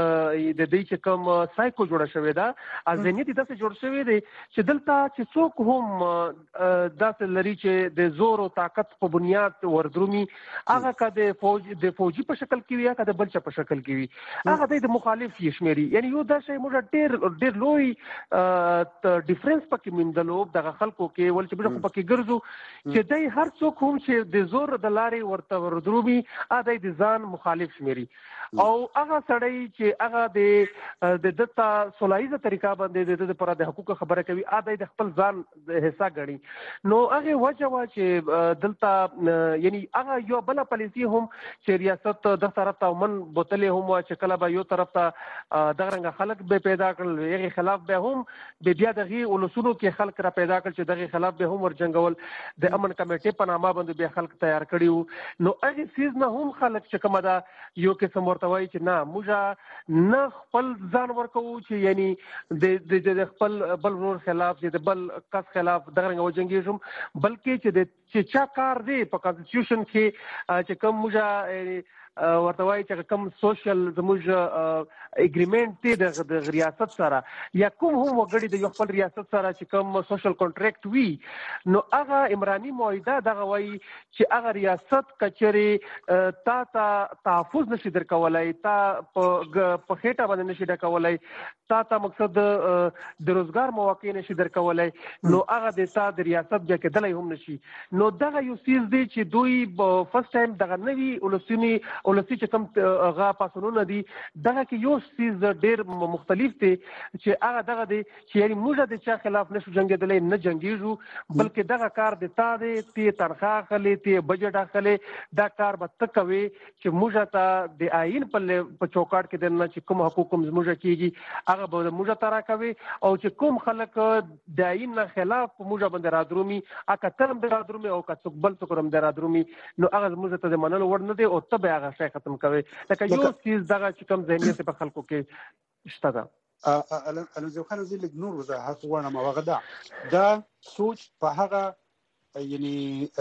د دې چې کوم سایکو جوړه شوې ده، ذهنیت داسې جوړ شوی دی چې دلته چې څوک هم داسې لري چې د زور او طاقت په بنیاد وردرومي، هغه که د فوج د فوجي په شکل کې وي یا که د بل چا په شکل کې وي، هغه دی د مخالف یې شمېري. یعنی یو دا شی موږ ډېر ډېر لوی ډیفرنس پکې موندلو دغه خلکو کې، ولې چې موږ خو پکې ګرځو چې دی هر څوک هم چې د زور د لارې ورته وردرومي هغه دی د ځان مخالف شمېري، او هغه سړی چې هغه د د ده ته سوله ییزه طریقه باندې د ده دپاره د حقوقو خبره کوي هغه دی د خپل ځان حصه ګڼي. نو هغې وجه وه چې دلته یعنی هغه یوه بله پالیسي هم چې ریاست دغه طرف ته من بوتلې هم وه چې کله به یو طرف ته دغه رنګه خلک به پیدا کړل، هغې خلاف به هم به بیا دغې ولسونو کې خلک را پیدا کړل چې دغې خلاف به هم ورجنګول، د امن کمیټې په نامه باندې بیا خلک تیار کړي وو. نو هغې څیز نه هم خلک چې کومه ده یو قسم ورته وایي چې نه موږ نه خپل ځان ورکوو چې یعنی د خپل بل ورور خلاف د بل کس خلاف دغه رنګه وجنګېږم، بلکې چې د چې چا کار دی په کانسټیټیوشن کې چې کوم موږ ورته وایي چې کوم سوشل زموږ اګریمنټ دی د ریاست سره یا کوم هم وګړي د یو خپل ریاست سره چې کوم سوشل کانټریکټ وي، نو هغه عمراني معاهده دغه وایي چې هغه ریاست کچرې تا ته تحفظ نشي درکولی، تا په خېټه باندې نشي ډکولی، تا ته مقصد د روزګار مواقع نشي درکولی، نو هغه د تا د ریاست بیا کېدلی هم نشي. نو دغه یو څیز دی چې دوی فرست ټایم دغه نوي ولسوني ولسي چې کوم هغه پاڅونونه دي دغه کې یو څیز ډېر مختلف دی چې هغه دغه دی چې یعنې موږ د چا خلاف نشو جنګېدلی، نه جنګېږو، بلکې دغه کار د تا دی، ته تنخوا اخلې، ته بجټ اخلې، دا کار به ته کوې چې موږ ته د آیین په چوکاټ کې دننه چې کوم حقوق هم زموږ کېږي هغه به موږ ته راکوي، او چې کوم خلک د آیین نه خلاف په موږ باندې رادرومي، هغه ته هم د رادرومي او که څوک بل څوک هم د رادرومي، نو هغه زموږ ته د منلو وړ نه دی، او ته به هغه شی ختم کوي. لکه یو څیز دغه چې کوم ذهنیت په خلکو کې شته ده. علمزیب خان زه لږ نور وضاحت غواړم، او هغه دا دا سوچ په هغه یعنی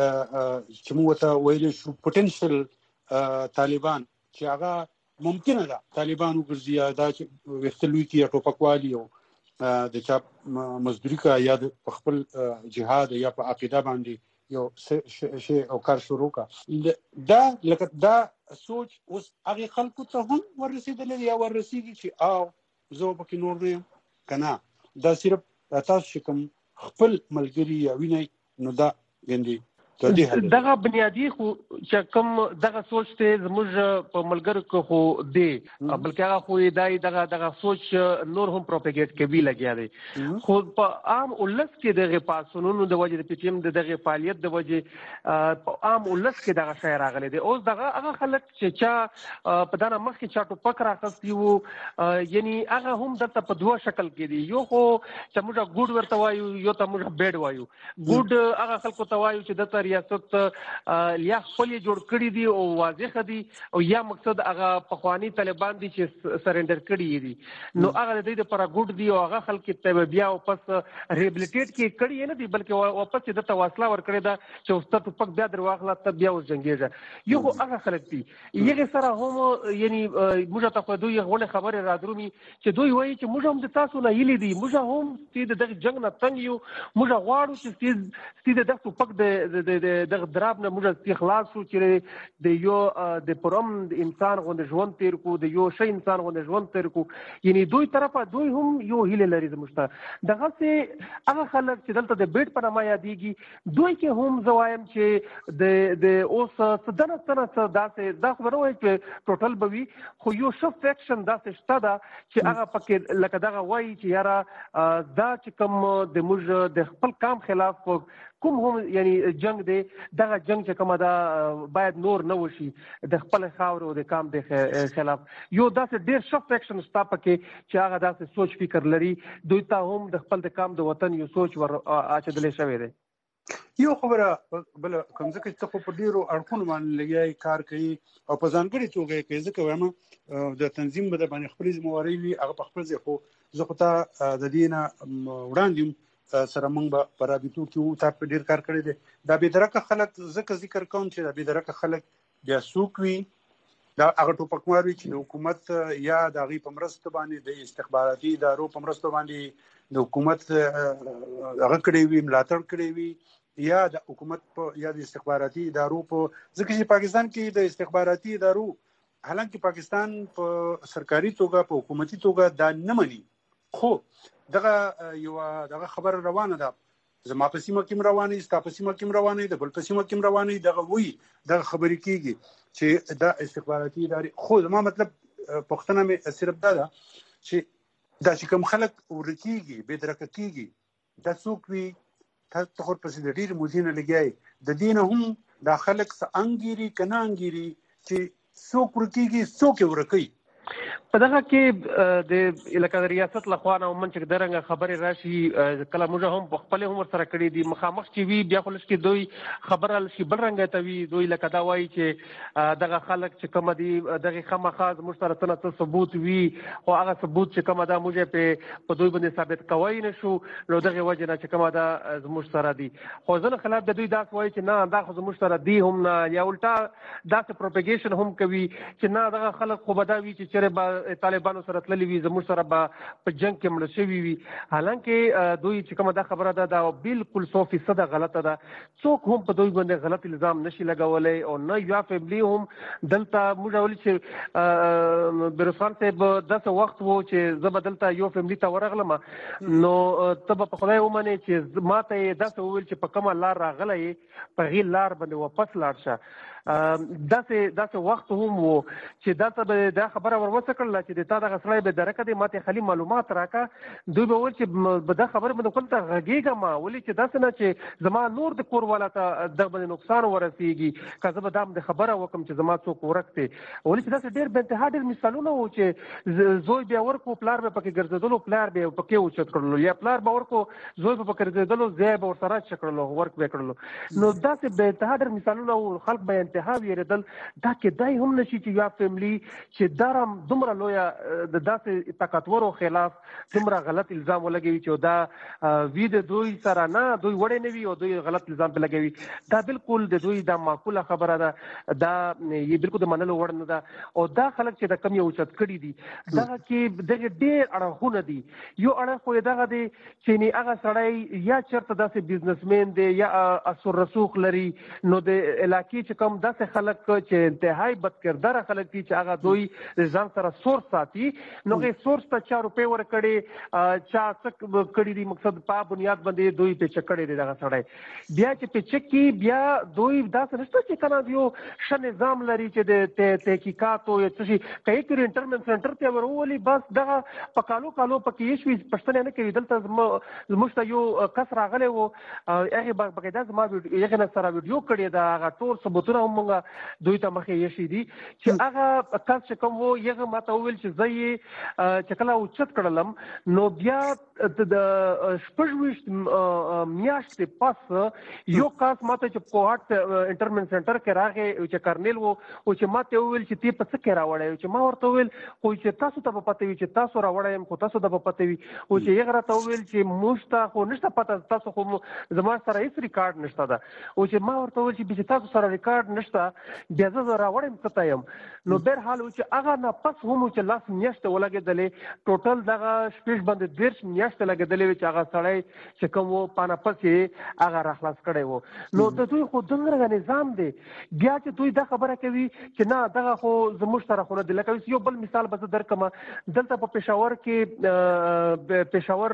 چې موږ ورته ویلی شو پوټنشل طالبان چې هغه ممکنه ده طالبان وګرځي، یا دا چې ویښته لوی کړي یا ټوپکوالي او د چا مزدوري کا یا په خپل جهاد یا په عقیده باندې یو شی او کار شروع کا، دا لکه دا سوچ اوس هغې خلکو ته هم وررسېدلی دی یا وررسېږي چې او زه به پکې نور نه یم که نه، دا صرف تاسو چې کوم خپل ملګری یا وینئ نو دا ګندي دغه بنیادی خو چې کوم دغه سوچ ته زموږ په ملګرو کې خو دی بلکې هغه خو دای دغه دغه سوچ نور هم پروپاګیټ کوي لګیا دی خو په عام ولس کې دغه پاسونونو د وجې د پی ټی ایم دغه فعالیت د وجې په عام ولس کې دغه شی راغلی دی اوس دغه هغه خلک چې چا په دغه مخ کې چا ټوپک راخستی وو یعنی هغه هم دلته په دوه شکل کې دی یو خو چې موږ ګوډ ورته وایو یو ته موږ بیډ وایو ګوډ هغه خلکو ته وایو چې دلته ریاست یا خپل جوړ کړی دی او واضح دي او یا مقصد هغه پخوانی طالبان دي چې سرندر کړی دي نو هغه د دې لپاره ګډ دی او هغه خلک ته بیا واپس ریبلیټیټ کې کړی نه دي بلکې واپس د تواصله ور کړی دا چې اوس ته پک بیا درواغله ته بیا اوس جنگیږي یو هغه خلک دي یغه سره هم یعنی موږ ته خو دوی غوړه خبره را درومي چې دوی وایي چې موږ هم د تاسو نه هیلې دي موږ هم چې د جنگ نه تنګ یو موږ غواړو چې چې د تاسو پک د د دراب نه موږ استخلاص شو چې د یو د پرم انسان غوند ژوند تیر کو د یو شی انسان غوند ژوند تیر کو یعنی دوی طرفه دوی هم یو هیله لري زموږ دغه سه هغه خلک چې دلته د بیٹ په نامه یادېږي دوی کې هم زوایم چې د د اوس صدنه سره داسې دا خبره وایي چې ټوټل بوي خو یو شف فیکشن داسې شته دا چې هغه پکې لکه دغه وایي چې یاره دا چې کوم د موږ د خپل کام خلاف کوم هم یعنی جنگ دی دغه جنگ چې کومه دا باید نور نه وشي د خپل خاور او د کام د خلاف یو داسې ډیر شف اکشن ستا پکې چې هغه داسې سوچ فکر لري دوی ته هم د خپل د کام د وطن یو سوچ ور اچدلې شوی دی یو خبره بل کوم ځکه چې په ډیرو اړخونو باندې لګیای کار کوي او په ځانګړي توګه کوي ځکه وایم د تنظیم به باندې خپل ذمہواری وي هغه په خپل ځای خو زه خو ته د دینه وړاندې سره موږ به په رابطو کې وو تا په ډیر کار کړی دی دا بې درکه خلک ځکه ذکر کوم چې دا بې درکه خلک بیا څوک وي دا هغه ټوپکوال وي چې د حکومت یا د هغې په مرسته باندې د استخباراتي ادارو په مرسته باندې د حکومت هغه کړی وي ملاتړ کړی وي یا د حکومت په یا د استخباراتي ادارو په ځکه چې پاکستان کې د استخباراتي ادارو حالانکه پاکستان په سرکاري توګه په حکومتي توګه دا نه مني خو دغه یو دغه خبر روانه ده زما په سیمه کې روانه ستا په سیمه کې روانه ده بل په سیمه کې روانه دغه وی دغه خبرې کیږي چې دا استخباراتي ادارې خو زما مطلب پښتنه مې صرف دا ده چې دا چې کوم خلک ورکیږي بې درکه کیږي دا څوک وي تاسو خو په دې ډیر مودینه لګیای د دین هم دا خلک څنګه انګيري کنه انګيري چې څوک ورکیږي څوک ورکی په دغه کې د لکه ریاست لخوا نه ومن چې درنګ خبرې راشي کله موږ هم په خپل هم سره کړی دي مخامخ چې وی بیا خلک کې دوی خبره شي بل رنګ ته وی دوی لکه دا وایي چې دغه خلک چې کوم دي دغه خامخا موږ سره څه ثبوت وی او هغه ثبوت چې کوم دا موږ په په دوی باندې ثابت کوي نه شو نو دغه وجه نه چې کوم دا موږ سره دي خو ځنه خلاف د دوی دا وایي چې نه دا خو موږ سره دي هم نه یا الټا دا پروپاګیشن هم کوي چې نه دغه خلک خو بداوي چې چیرې طالبانو سره تللی وي زموږ سره به په جنگ کې مړه شوي وي حالانکه دوی چې کومه دا خبره ده دا بالکل سو فیصده غلطه ده څوک هم په دوی باندې غلط الزام نشي لګولی او نه یو فیملی هم دلته موږ ولې چې بیروسخان صاحب داسې وخت و چې زه به دلته یو فیملی ته ورغلم نو ته به په خدای ومنې چې ما ته یې داسې وویل چې په کومه لار راغلی یې په هغې لار باندې واپس لاړ شه داسې داسې وخت هم و چې داسې به دا خبره ور وڅ کړله چې د تا دغه سړی به درکه دی ما ته خالي معلومات راکړه دوی به ویل چې به دا خبره باندې کول ته غږېږم ولې چې داسې نه چې زما نور د کور والا ته دغه باندې نقصان ورسېږي که زه به دا د خبره وکړم چې زما څوک ورک دی ولې چې داسې ډېر به انتها ډېر مثالونه وو چې زوی بیا ورکو پلار به پکې ګرځېدلو پلار به پکې اوچت کړلو یا پلار به ورکو زوی به پکې ګرځېدلو ځای به ورسره اچ کړلو ورک به کړلو نو داسې به انتها ډېر مثالونه وو خلک به انتها ویرېدل دا کېدای هم نشي چې یو فیملی چې درم دومره لویه د داسې طاقتورو خلاف دومره غلط الزام ولګوي چې دا وی د دوی سره نه دوی وړې نه وي او دوی غلط الزام پرې لګوي دا بالکل د دوی دا معقوله خبره ده دا یې بالکل د منلو وړ نه ده او دا خلک چې د کم یې اوچت کړي دي دغه کې دغه ډېر اړخونه دي یو اړخ خو یې دغه دی چې نه هغه سړی یا چېرته داسې بزنسمین دی یا اثر رسوخ لري نو د علاقې چې کوم داسې خلک چې انتهایی بد کردار خلک دي چې هغه دوی ځان سره سورس ساتي نو هغه سورس ته چا روپے ورکړي چا څک کړي دي مقصد په بنیاد باندې دوی په چکړې دي دغه سړی بیا چې په چکی بیا دوی دا نشته چې کنه یو ش نظام لري چې د تحقیقات او څه شي کوي کړي انټرمنټ سنټر ته ورولي بس دغه په کالو کالو پکې یې شوي پښتنه نه کوي دلته زموږ ته یو کس راغلی وو هغه بقاعده زما یو نه سره ویډیو کړی دا هغه ټول ثبوتونه هم دوی ته مخې یې شي دي چې هغه کس چې کوم وو یغه ماته ویل چې زه یې چې کله اوچت کړلم نو بیا د شپږویشت میاشتې پس یو کس ماته چې کوهاټ انټرمنټ سنټر کې راغی چې کرنیل وو او چې ماته ویل چې تی په څه کې راوړی چې ما ورته ویل خو چې تاسو ته به پته وي چې تاسو راوړی خو تاسو ته به پته وي او چې یغه راته ویل چې موږ ته خو نشته پته تاسو خو زما سره هیڅ ریکارډ نشته ده او چې ما ورته ویل چې تاسو سره ریکارډ نشته بیا زه راوړم څه ته یم نو بهر حال چې هغه نه پس هم چې لاس میاشتې ولګېدلې ټوټل دغه شپږ باندې دېرش میاشتې لګېدلې چې هغه سړی چې کوم وو پانه پسې هغه راخلاص کړی وو نو د دوی خو دومره نظام دی بیا چې دوی دا خبره کوي چې نه دغه خو زموږ سره خو نه دی لکه یو بل مثال به زه درکړم دلته په پېښور کې پېښور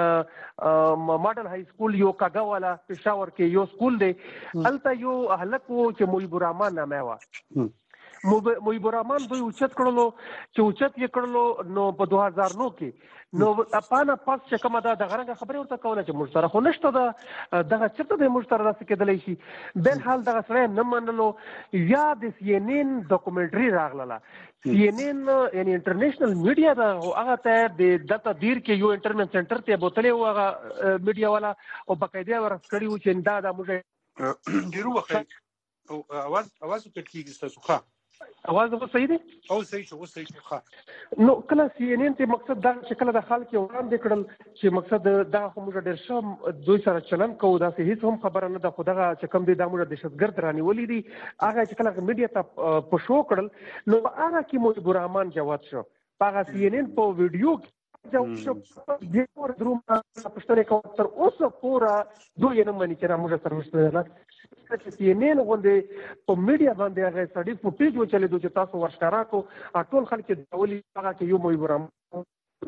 ماډل های سکول یو کاګه والا پېښور کې یو سکول دی هلته یو هلک و چې محیب الرحمن نامه وه محیب الرحمن دوی اوچت کړلو چې اوچت یې کړلو نو په دوه هزار نو کې نو پانه پاس چې کومه ده دغه رنګه خبرې ورته کوله چې موږ سره خو نشته ده دغه چېرته دی موږ سره داسې کېدلی شي بهرحال دغه سړی نه منلو یا د سی ان ان ډاکومنټري راغله سی ان ان یعنی انټرنیشنل میډیا ده هغه ته د دلته دیر کې یو انټرمنټ سنټر ته بوتلی و هغه میډیا والا او باقاعده ورس کړي و چې دا دا موږ ډېرو وخت او اواز اواز کټ کېږي ستاسو ښه اواز خو صحیح دی او صحیح شو صحیح شو ښه نو کله سی ان ان ته مقصد دا چې کله د خلک وړاندې کړل چې مقصد دا خو موږ ډېر ښه دوی سره چلن کوو داسې هېڅ هم خبره نه ده خو دغه چې کوم دی دا موږ دهشتګرد رانیولي دي هغه چې کله میډیا ته په شو کړل نو هغه کې محیب الرحمن جواد شو په هغه سی ان ان په ویډیو کې جواب شو د پور دروم پښتنه کو تر اوسه پورا دوی نه مني چې موږ سره مشته نه چې سی ان ان غونډه په میډیا باندې هغه سړي فوټیج وچلې دوی چې تاسو ورشکارا کو ټول خلک د ولي هغه کې یو محیب الرحمن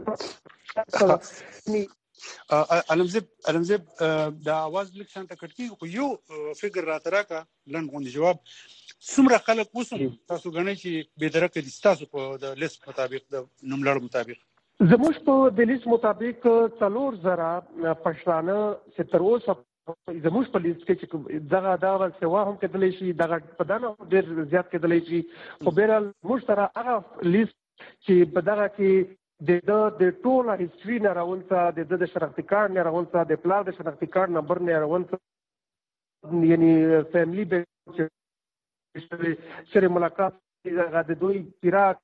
علمزب علمزب دا आवाज لیک څنګه کټکی خو یو فکر را تراکا لن غونډه جواب څومره خلک وسم تاسو غنئ چې به درکه دي تاسو په د لیست مطابق د نوملړ مطابق زموږ په د لیست مطابق څلور زره پښتانه چې تر اوسه زموږ په لیست کې چې دغه دا سوا هم کېدلی شي دغه په دانه ډېر زیات کېدلی شي خو بهرحال موږ سره هغه لیست چې په دغه کې د د ټوله هیسټري نه راونڅه د د شناختي کارت نه راونڅه د پلار د شناختي کارت نمبر نه راونڅه یعنی فیملی به سره ملاقات د دوی پیراک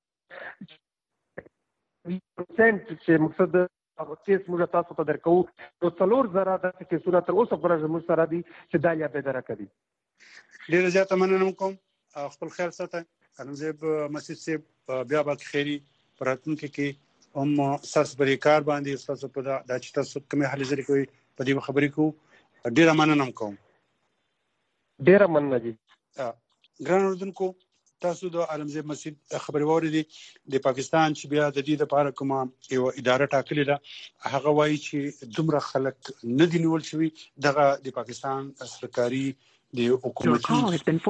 پرسنټ چې مقصد کیس موږ تاسو ته درکو نو څلور زره د کیسونو تر اوسه پورې موږ سره دي چې دا یا به درکړي ډېر زیاته مننه کوم خپل خیال ساته علمزب مسجد سے بیا با خیری پراتونکو کې هم تاسو پرې کار باندې تاسو په دا چې تاسو کومه حل لري کوي په دې خبرې کو ډېر مننه کوم ډېر مننه جی ګران اردوونکو تاسو د علمزب مسجد خبرې واورېدې د پاکستان چې بیا د دې لپاره کومه یو اداره ټاکلې ده هغه وایي چې دومره خلک نه دي نیول شوي دغه د پاکستان سرکاري د حکومتي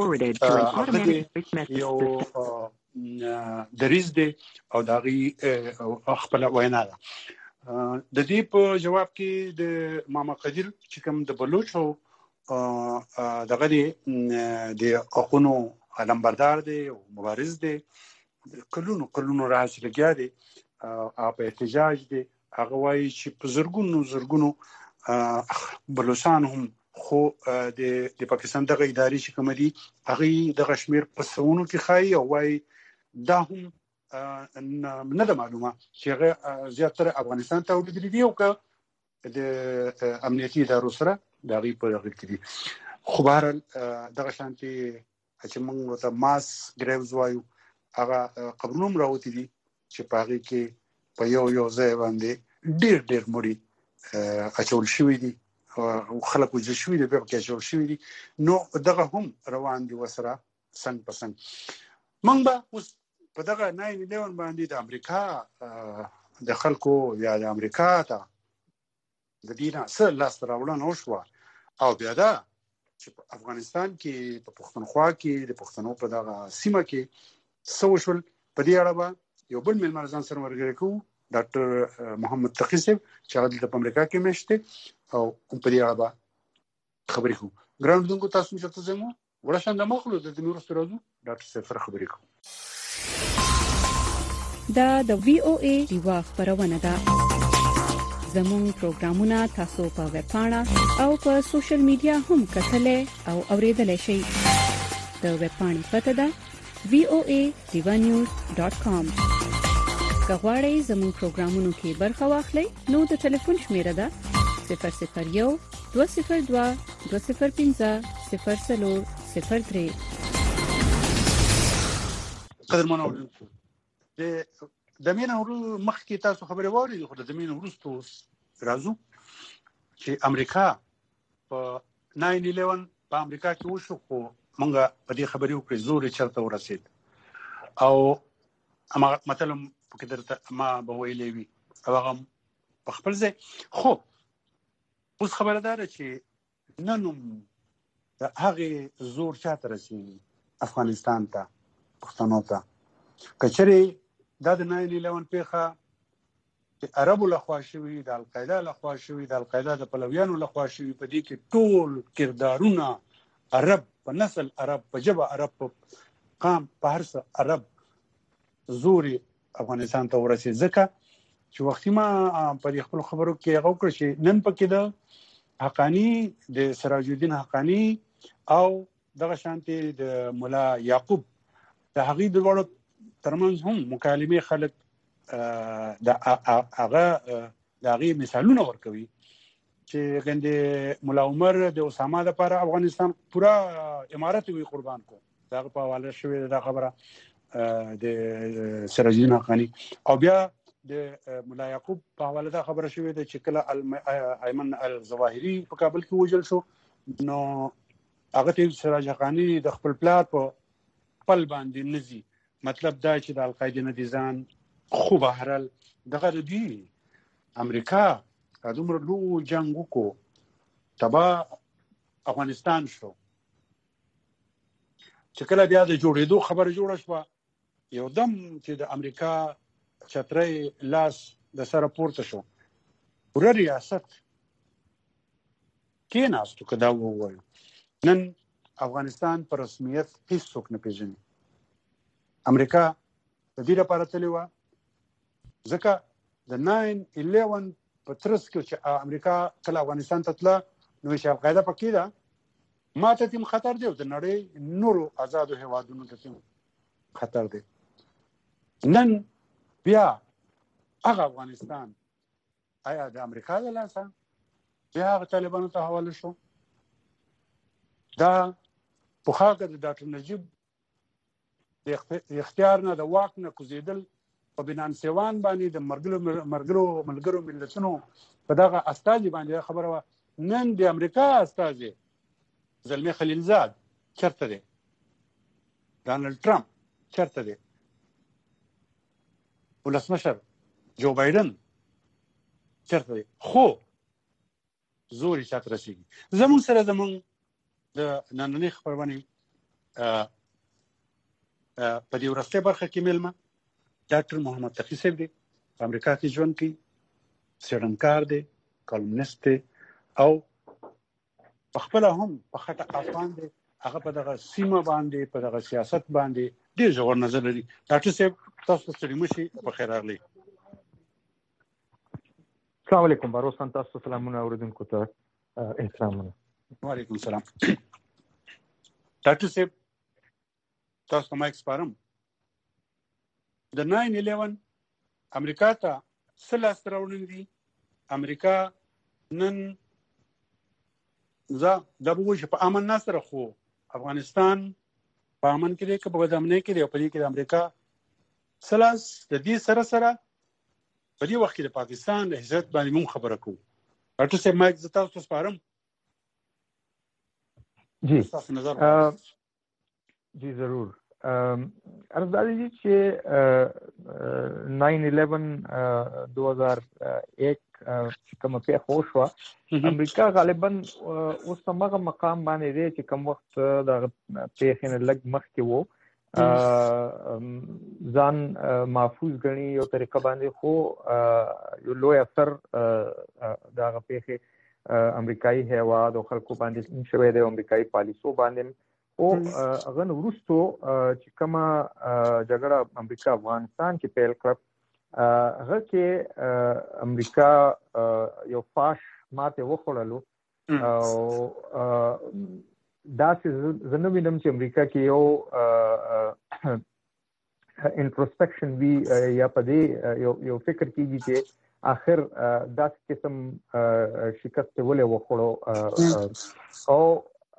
یو دریځ دی او د هغې خپله وینا ده د دې په جواب کې د ماما قدیر چې کوم د بلوچ او دغه دی د حقونو علمبردار دی او مبارز دی کلونو کلونو راځي لګیا دی او په احتجاج دی هغه وایي چې په زرګونو زرګونو بلوچستان هم خو د د پاکستان دغه ادارې چې کوم دي هغه د کشمیر په سونو کې خای او وایي دا هم نه ده معلومه چې هغه زیاتره افغانستان ته ولګي دی او که د امنیتي ادارو سره د هغې په هغه کې دي خو بهرحال دغه شانتي چې موږ ورته ماس ګریوز وایو هغه قبرونه هم راوتي دي چې په هغې کې په یو یو ځای باندې ډېر ډېر مړي اچول شوي دي او خلک وژل شوي دي بیا پکې اچول شوي دي نو دغه هم روان دي ورسره څنګ په څنګ موږ به اوس په دغه ناین الیون باندې د امریکا د خلکو یا د امریکا ته د دې نه څه لاس راوړنه وشوه او بیا دا چې په افغانستان کې په پښتونخوا کې د پښتنو په دغه سیمه کې څه وشول په دې اړه به یو بل مېلمانه ځان سره ملګری کوو ډاکټر محمد تقي صاحب چې هغه دلته په امریکا کې میشت دی او په دې اړه به خبرې کوو. ګران اورېدونکو تاسو هم چېرته ځئ مو وړه شان د مخلو د دې وروسته راځو ډاکټر صاحب سره خبرې کوو. دا د وی او ای ډیوا خبرونه ده. زموږ پروګرامونه تاسو په ویب پاڼه او په سوشل میډیا هم کتلای او اوریدلای شئ. د ویب پاڼې پته ده وی او ای ډیوا نیوز ډاټ کام. که غواړئ زموږ پروګرامونو کې برخه واخلئ نو د ټلیفون شمیره ده صفر صفر یو دوه صفر دوه دوه صفر پنځه صفر څلور صفر درې. قدرمن اورېدونکو د د مینه ورو مخکې تاسو خبرې واورئ خو د مینه وروسته راځو چې امریکا په ناین الیون په امریکا کې وشو خو موږ په دې خبرې وکړې زورې چېرته ورسېد او اما مطلب پکې درته ما به ویلې وي او هغه په خپل ځای. خو اوس خبره دا ده چې نن هم د هغې زور چاته رسېږي افغانستان ته پښتنو ته که چېرې دا د ناین الیون پیښه د عربو لخوا شوي د القاعده لخوا شوي د القاعده د پلویانو لخوا شوي په دې کې ټول کردارونه عرب په نسل عرب په ژبه عرب په قام په هر څه عرب زوري افغانستان ته ورسېد ځکه چې وختي ما په دې خپلو خبرو کې هغه وکړه چې نن پکې د حقاني د سراج الدین حقاني او دغه شانتې د ملا یعقوب د هغې دواړو ترمنځ هم مکالمې خلک د هغه د هغې مثالونه ورکوي چې ګندې ملا عمر د اسامه لپاره افغانستان پوره امارت وي قربان کو دغه په حواله شوې دا خبره د سراج الدین حقاني او بیا د ملا یعقوب په حواله دا خبره شوې ده چې کله ایمن الظواهري په کابل کې وژل شو نو هغه ته سراج حقاني د خپل پلار په خپل باندې نزي مطلب دا چې د القاعده نه دي ځان خو بهرل دغه دی امریکا دومره لوی جنګ وکړو تبا افغانستان شو چې کله بیا د جوړېدو خبره جوړه شوه یو دم چې د امریکا چترۍ لاس د سره پورته شو پوره ریاست کېناستو که دا ووایو نن افغانستان په رسمیت هیڅوک نه پېژني. امریکا د دې لپاره تللې وه ځکه د ناین الیون په ترڅ کې چې امریکا کله افغانستان ته تله نو چې القاعده پکې ده ما ته هم خطر دی او د نړۍ نورو آزادو هېوادونو ته هم خطر دی. نن بیا هغه افغانستان آیا د امریکا د لاسه بیا هغه طالبانو ته حواله شو؟ دا پخوا که د ډاکټر نجیب د اختیار نه د واک نه کوزېدل په بنان سیوان باندې د مرګرو ملګرو ملتونو په دغه استازي باندې خبره وه نن د امریکا استازي زلمي خلیلزاد چېرته دی؟ ډانلډ ټرمپ چېرته دی؟ ولسمشر جو بایډن چېرته دی؟ خو زور یې چاته رسېږي. زموږ سره زموږ د نننۍ خپرونې په دې وروستۍ برخه کې میلمه ډاکټر محمد تقي صاحب دی په امریکا کې ژوند کوي څېړنکار دی کالمنسټ دی او په خپله هم په خټه افغان دی هغه په دغه سیمه باندې په دغه سیاست باندې ډېر ژور نظر لري. ډاکټر صاحب تاسو ستړي مه شئ په خیر راغلی. السلام علیکم باروسان تاسو سلامونه اورېدونکو ته احترامونه. وعلیکم السلام. ډاکټر صاحب تاسو ته مایک سپارم د ناین الیون امریکا ته څه لاسته راوړنې دي؟ امریکا نن زه دا به وایي چې په امن نه سره خو افغانستان په امن کې دی که په بدامنۍ کې دی او په دې کې د امریکا څه لاس د دې سره سره په دې وخت کې د پاکستان د حیثیت باندې موږ خبره کوو. ډاکټر صاحب مایک زه تاسو ته سپارم. جی تاسو نظر جی ضرور. ارزه دي چې ناین الیون دو هزار یک کوم په خوش وا امریکا غالبا اوس هغه مقام باندې دی چې کوم وخت د پیښې لګ مخ کې وو ځان محفوظ غني یو طریقه باندې خو یو لوی اثر دا پیښې امریکایي هیواد او خلکو باندې شوی دی امریکایي پالیسو باندې او هغه ورستو چې کومه جګړه امریکا افغانستان کې پیل کړ هغه کې امریکا یو فاش ماته وخوړلو او دا چې زنه وینم چې امریکا کې یو انټروسپیکشن وی یا پدې یو یو فکر کیږي چې اخر دا قسم شکست ولې وخوړو او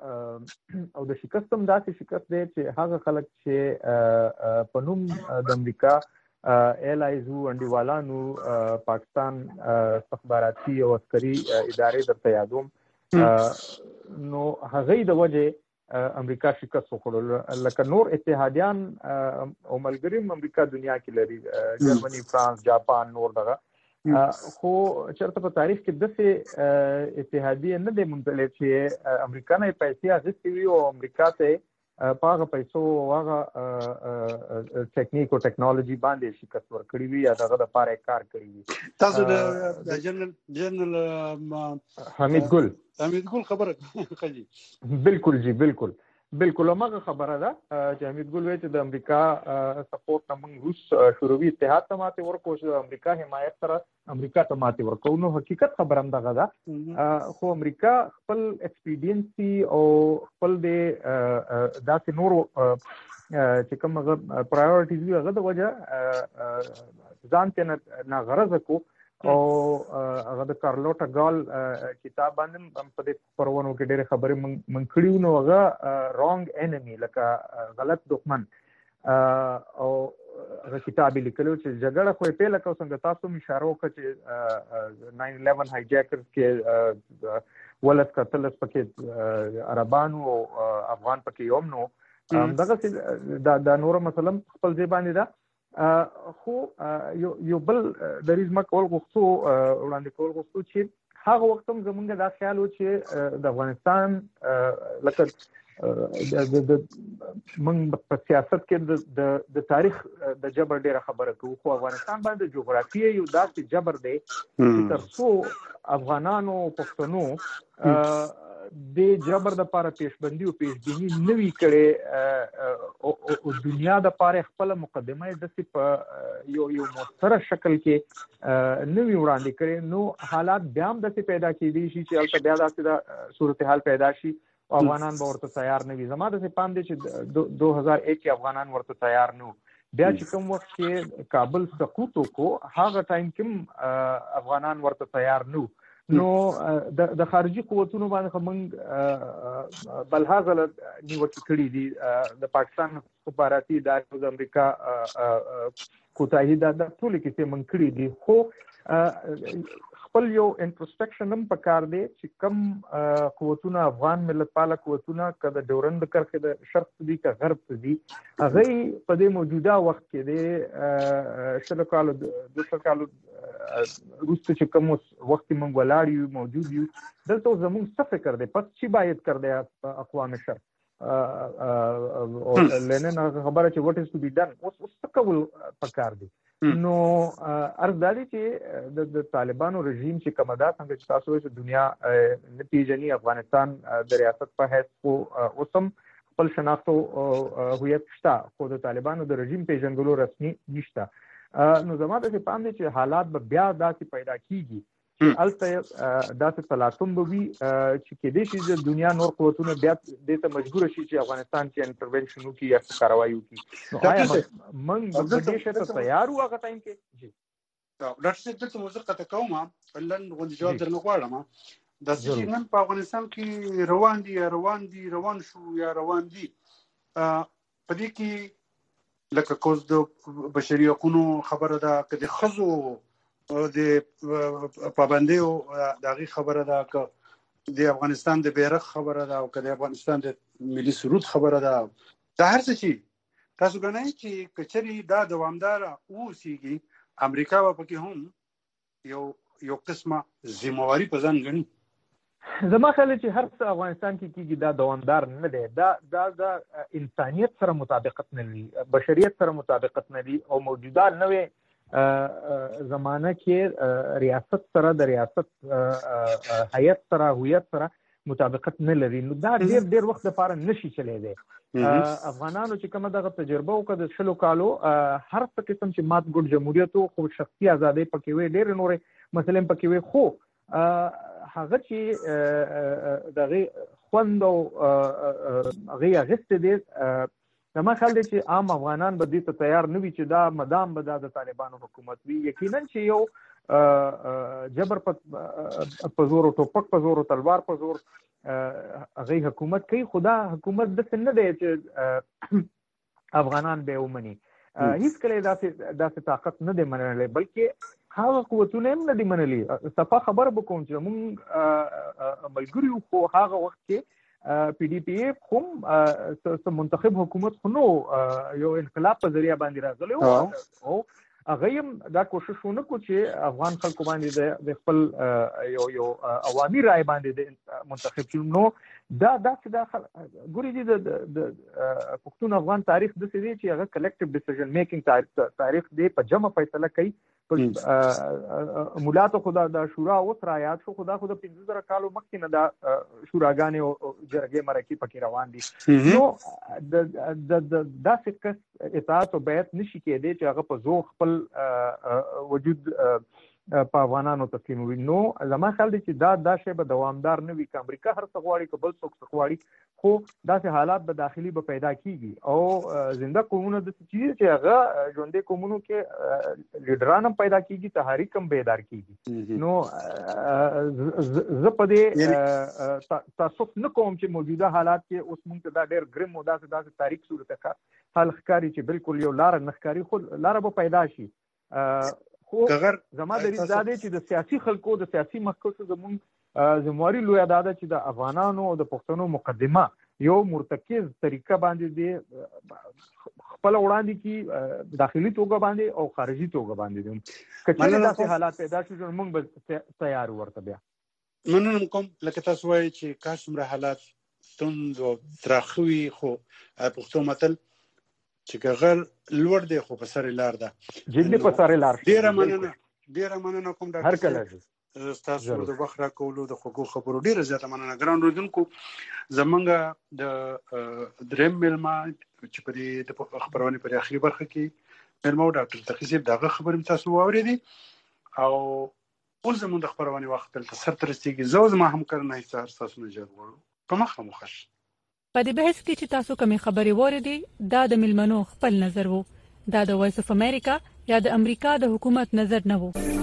او د شکستم داسې شکست دی چې هغه خلک چې په نوم د امریکا ایلایزو انډیوالانو پاکستان استخباراتي او عسکري ادارې درته یادوم نو هغه د وجه امریکا شکست وخوړل لکه نور اتحادیان او ملګری امریکا دنیا کې لري جرمني فرانس جاپان نور دغه خو چرته په تاریخ کې دغه اتحادیه نه دی مونږ چې امریکا نه پیسې اخیستې وي او امریکا ته په هغه پیسو هغه ټیکنیک او ټیکنالوژي باندې شکست ورکړي وي یا دغه د پاره کار کړی وي تاسو د جنرال جنرال حمید ګل حمید ګل خبره کوي بالکل جی بالکل بالکل هغه خبره ده چې حمید ګل وایي چې د امریکا سپورټ نه موږ روس شوروي اتحاد ته ماته ورکو چې امریکا حمایت سره امریکا ته ماته ورکو نو حقیقت خبره هم دغه ده خو امریکا خپل ایکسپیډینسي او خپل د داسې نور چې کوم هغه پرایورټیز وي هغه د وجه ځان ته نه غرض کو او هغه د کارلوټا ګال کتاب باندې په دې پرونو کې ډېر خبرې من کړیو نو هغه رونګ انمي لکه غلط دښمن او هغه کتاب لیکلو چې جګړه خو په لکه څنګه تاسو اشاره وکړه چې ناین الیون هاي جاکرز کې ولس قتل پکې عربانو او افغان پکې یوم نو دغه دا نور مثلا خپل ځای باندې دا خو یو یو بل د ریزما کول غوښتو وړاندې کول غوښتو چې هغه وخت هم زمونږ دا خیال و چې د افغانستان لکه د موږ په سیاست کې د د تاریخ د جبر ډیره خبره کوو خو افغانستان باندې جغرافیه یو داسې جبر دی چې تر څو افغانانو پښتنو د جبر د لپاره پیشبندي او پیشبینی نوي کړي او دنیا د لپاره خپل مقدمه د په یو یو مؤثر شکل کې نوي وړاندې کړي نو حالات بیا هم د پیدا کېدي شي چې البته بیا د صورتحال پیدا شي او افغانان به ورته تیار نه وي زما د پام دی چې دو هزار یک کې افغانان ورته تیار نه بیا چې کوم وخت کې کابل سقوط وکړو هغه ټایم کې افغانان ورته تیار نه نو د خارجي قوتونو باندې موږ بلهغه نیوکې کړې دي د پاکستان استخباراتي ادارې د امریکا کوتاهي د ټول کې څه موږ کړې دي خو خپل یو انټروسپیکشن هم پکار دی چې کم قوتونه افغان ملت پاله قوتونه کده ډورند کرخه د شرق دی که غرب دی هغه په دې موجوده وخت کې د شل کالو د شل کالو روسته چې کوم وخت موږ ولاړ یو موجود یو دلته زموږ څه فکر دی پس چې باید کړ دی اقوام شرق او لنن خبره چې وټ از ټو بی ډن اوس څه کول پکار دی نو ارزدالي چې د طالبانو رژیم چې کومه ده څنګه چې تاسو وایي دنیا نتیجنی افغانستان د ریاست په حیث کو اوسم خپل شناخت او هویت شته خو د طالبانو د رژیم پیژندلو رسمي نشته نو زما د پام دي چې حالات به بیا داسې پیدا کیږي چې البته داسې تلاطم به وي چې کېدای شي د دنیا نور قوتونه بیا دې ته مجبور شي چې افغانستان کې انټرونشن وکړي یا کاروایی وکړي نو آیا موږ د دې شته تیار وو هغه ټایم کې جی ډاکټر صاحب دلته موضوع قطع کوم لن غوډي جواب درنه غواړم د چې نن په افغانستان کې روان دي روان دي روان شو یا روان دي په دې کې لکه کوز د بشري حقوقو خبره ده کله خزو د پابندي او دغه خبره ده ک د افغانستان د بیرغ خبره ده او ک د افغانستان د ملي سرود خبره ده د هر څه شي تاسو غواړئ چې کچري دا دوامدار اوسېږي امریکا په کې هم یو یو قسمه ذمہواری په ځان غني. زما خیال چې هر څه افغانستان کې کیږي دا دوامدار نه دی، دا دا د انسانیت سره مطابقت نه لري، بشریت سره مطابقت نه لري او موجوده نوې زمانه کې ریاست سره د ریاست هیئت سره هویت سره مطابقت نه لري. نو دا ډیر ډیر وخت لپاره نشي چلی دی. افغانانو چې کومه دغه تجربه وکړه د شلو کالو هر څه قسم چې مات ګډ جمهوریت خو شخصي ازادي پکې وي، ډېر نورې مسلې پکې وي، خو هغه چې دغه خوند او هغه اغسته دي زما خیال دی چې عام افغانان به دې ته تیار نه وي چې دا مدام به د طالبانو حکومت وي. یقینا چې یو جبر په زور او ټوپک په زور او تلوار په زور هغه حکومت کوي، خدا حکومت د څه نه دی چې افغانان به ومني. هیڅ کله داسې داسې طاقت نه دی منلی، بلکې هغه قوتونه هم نه دی منلی. صفا خبر به کوم چې موږ ملګري خو هغه وخت کې پی ډی پی هم منتخب حکومت خو نو یو انقلاب په ذریعہ باندې راغلی او هغه هم دا کوشش ونه کو چې افغان خلکو باندې د خپل یو یو عوامي رائے باندې منتخب شي. نو دا داسې دا ګوري دي د پښتون افغان تاریخ د څه دی چې هغه کلیکټیو ډیسیژن میکینګ تاریخ دی، په جمع فیصله کوي. مولاتو خدا د شورا اوس رایات شو، خدا خدا پنځه زره کالو مخکې نه دا شوراګانې او جرګې مرکې پکې روان دي. نو د داسې کس اطاعت او بیعت نشي کېدی چې هغه په زور خپل وجود په افغانانو تسلیموي. نو زما خیال دی چې دا دا شی به دوامدار نه وي، که امریکا هر څه غواړي که بل څوک څه غواړي، خو داسې حالات به داخلي به پیدا کیږي او زنده قومونه داسې چیز چې هغه ژوندي قومونو کې لیډران هم پیدا کیږي، تحریک هم بیدار کیږي. نو زه په دې تعصب نه کوم چې موجوده حالات کې اوس موږ ته دا ډېر ګرم او داسې داسې تاریک صورت حال ښکاري چې بالکل یو لاره نه ښکاري، خو لاره به پیدا شي. خو زما د دې دا دی چې د سیاسي خلکو د سیاسي مخکښو زموږ ذمہواري لویه دا ده چې د افغانانو او د پښتنو مقدمه یو مرتکز طریقه باندې دی خپل وړاندې کی داخلي توګه باندې او خارجي توګه باندې دي. کله داسې حالات پیدا شي چې موږ به تیار ورته بیا مننه کوم. لکه تاسو وایي چې کاش څومره حالات ستوند او تراخوي، خو پښتو متل چې ګغل لوړ دی خو په سر لار ده، جدي په سر لار. ډیره مننه ډیره مننه کوم ډاکټر هر کله تاسو د وخت راکولو د خوږو خبرو ډیره زیاته مننه. ګران اوریدونکو، زمونږ د دریم ملما چې په دې د خبرونه په اخري برخه کې ملما ډاکټر تقی صاحب دغه خبرې تاسو واورېدي او اوس زمونږ د خبرونه وخت تل سر ترستيږي. زه زما همکارانه هیڅ تاسو نه جوړ غواړم په مخه مخش په دې بحث کې چې تاسو کومې خبرې واورېدي دا د ملمنو خپل نظر وو، دا د وایس اف امریکا یا د امریکا د حکومت نظر نه وو.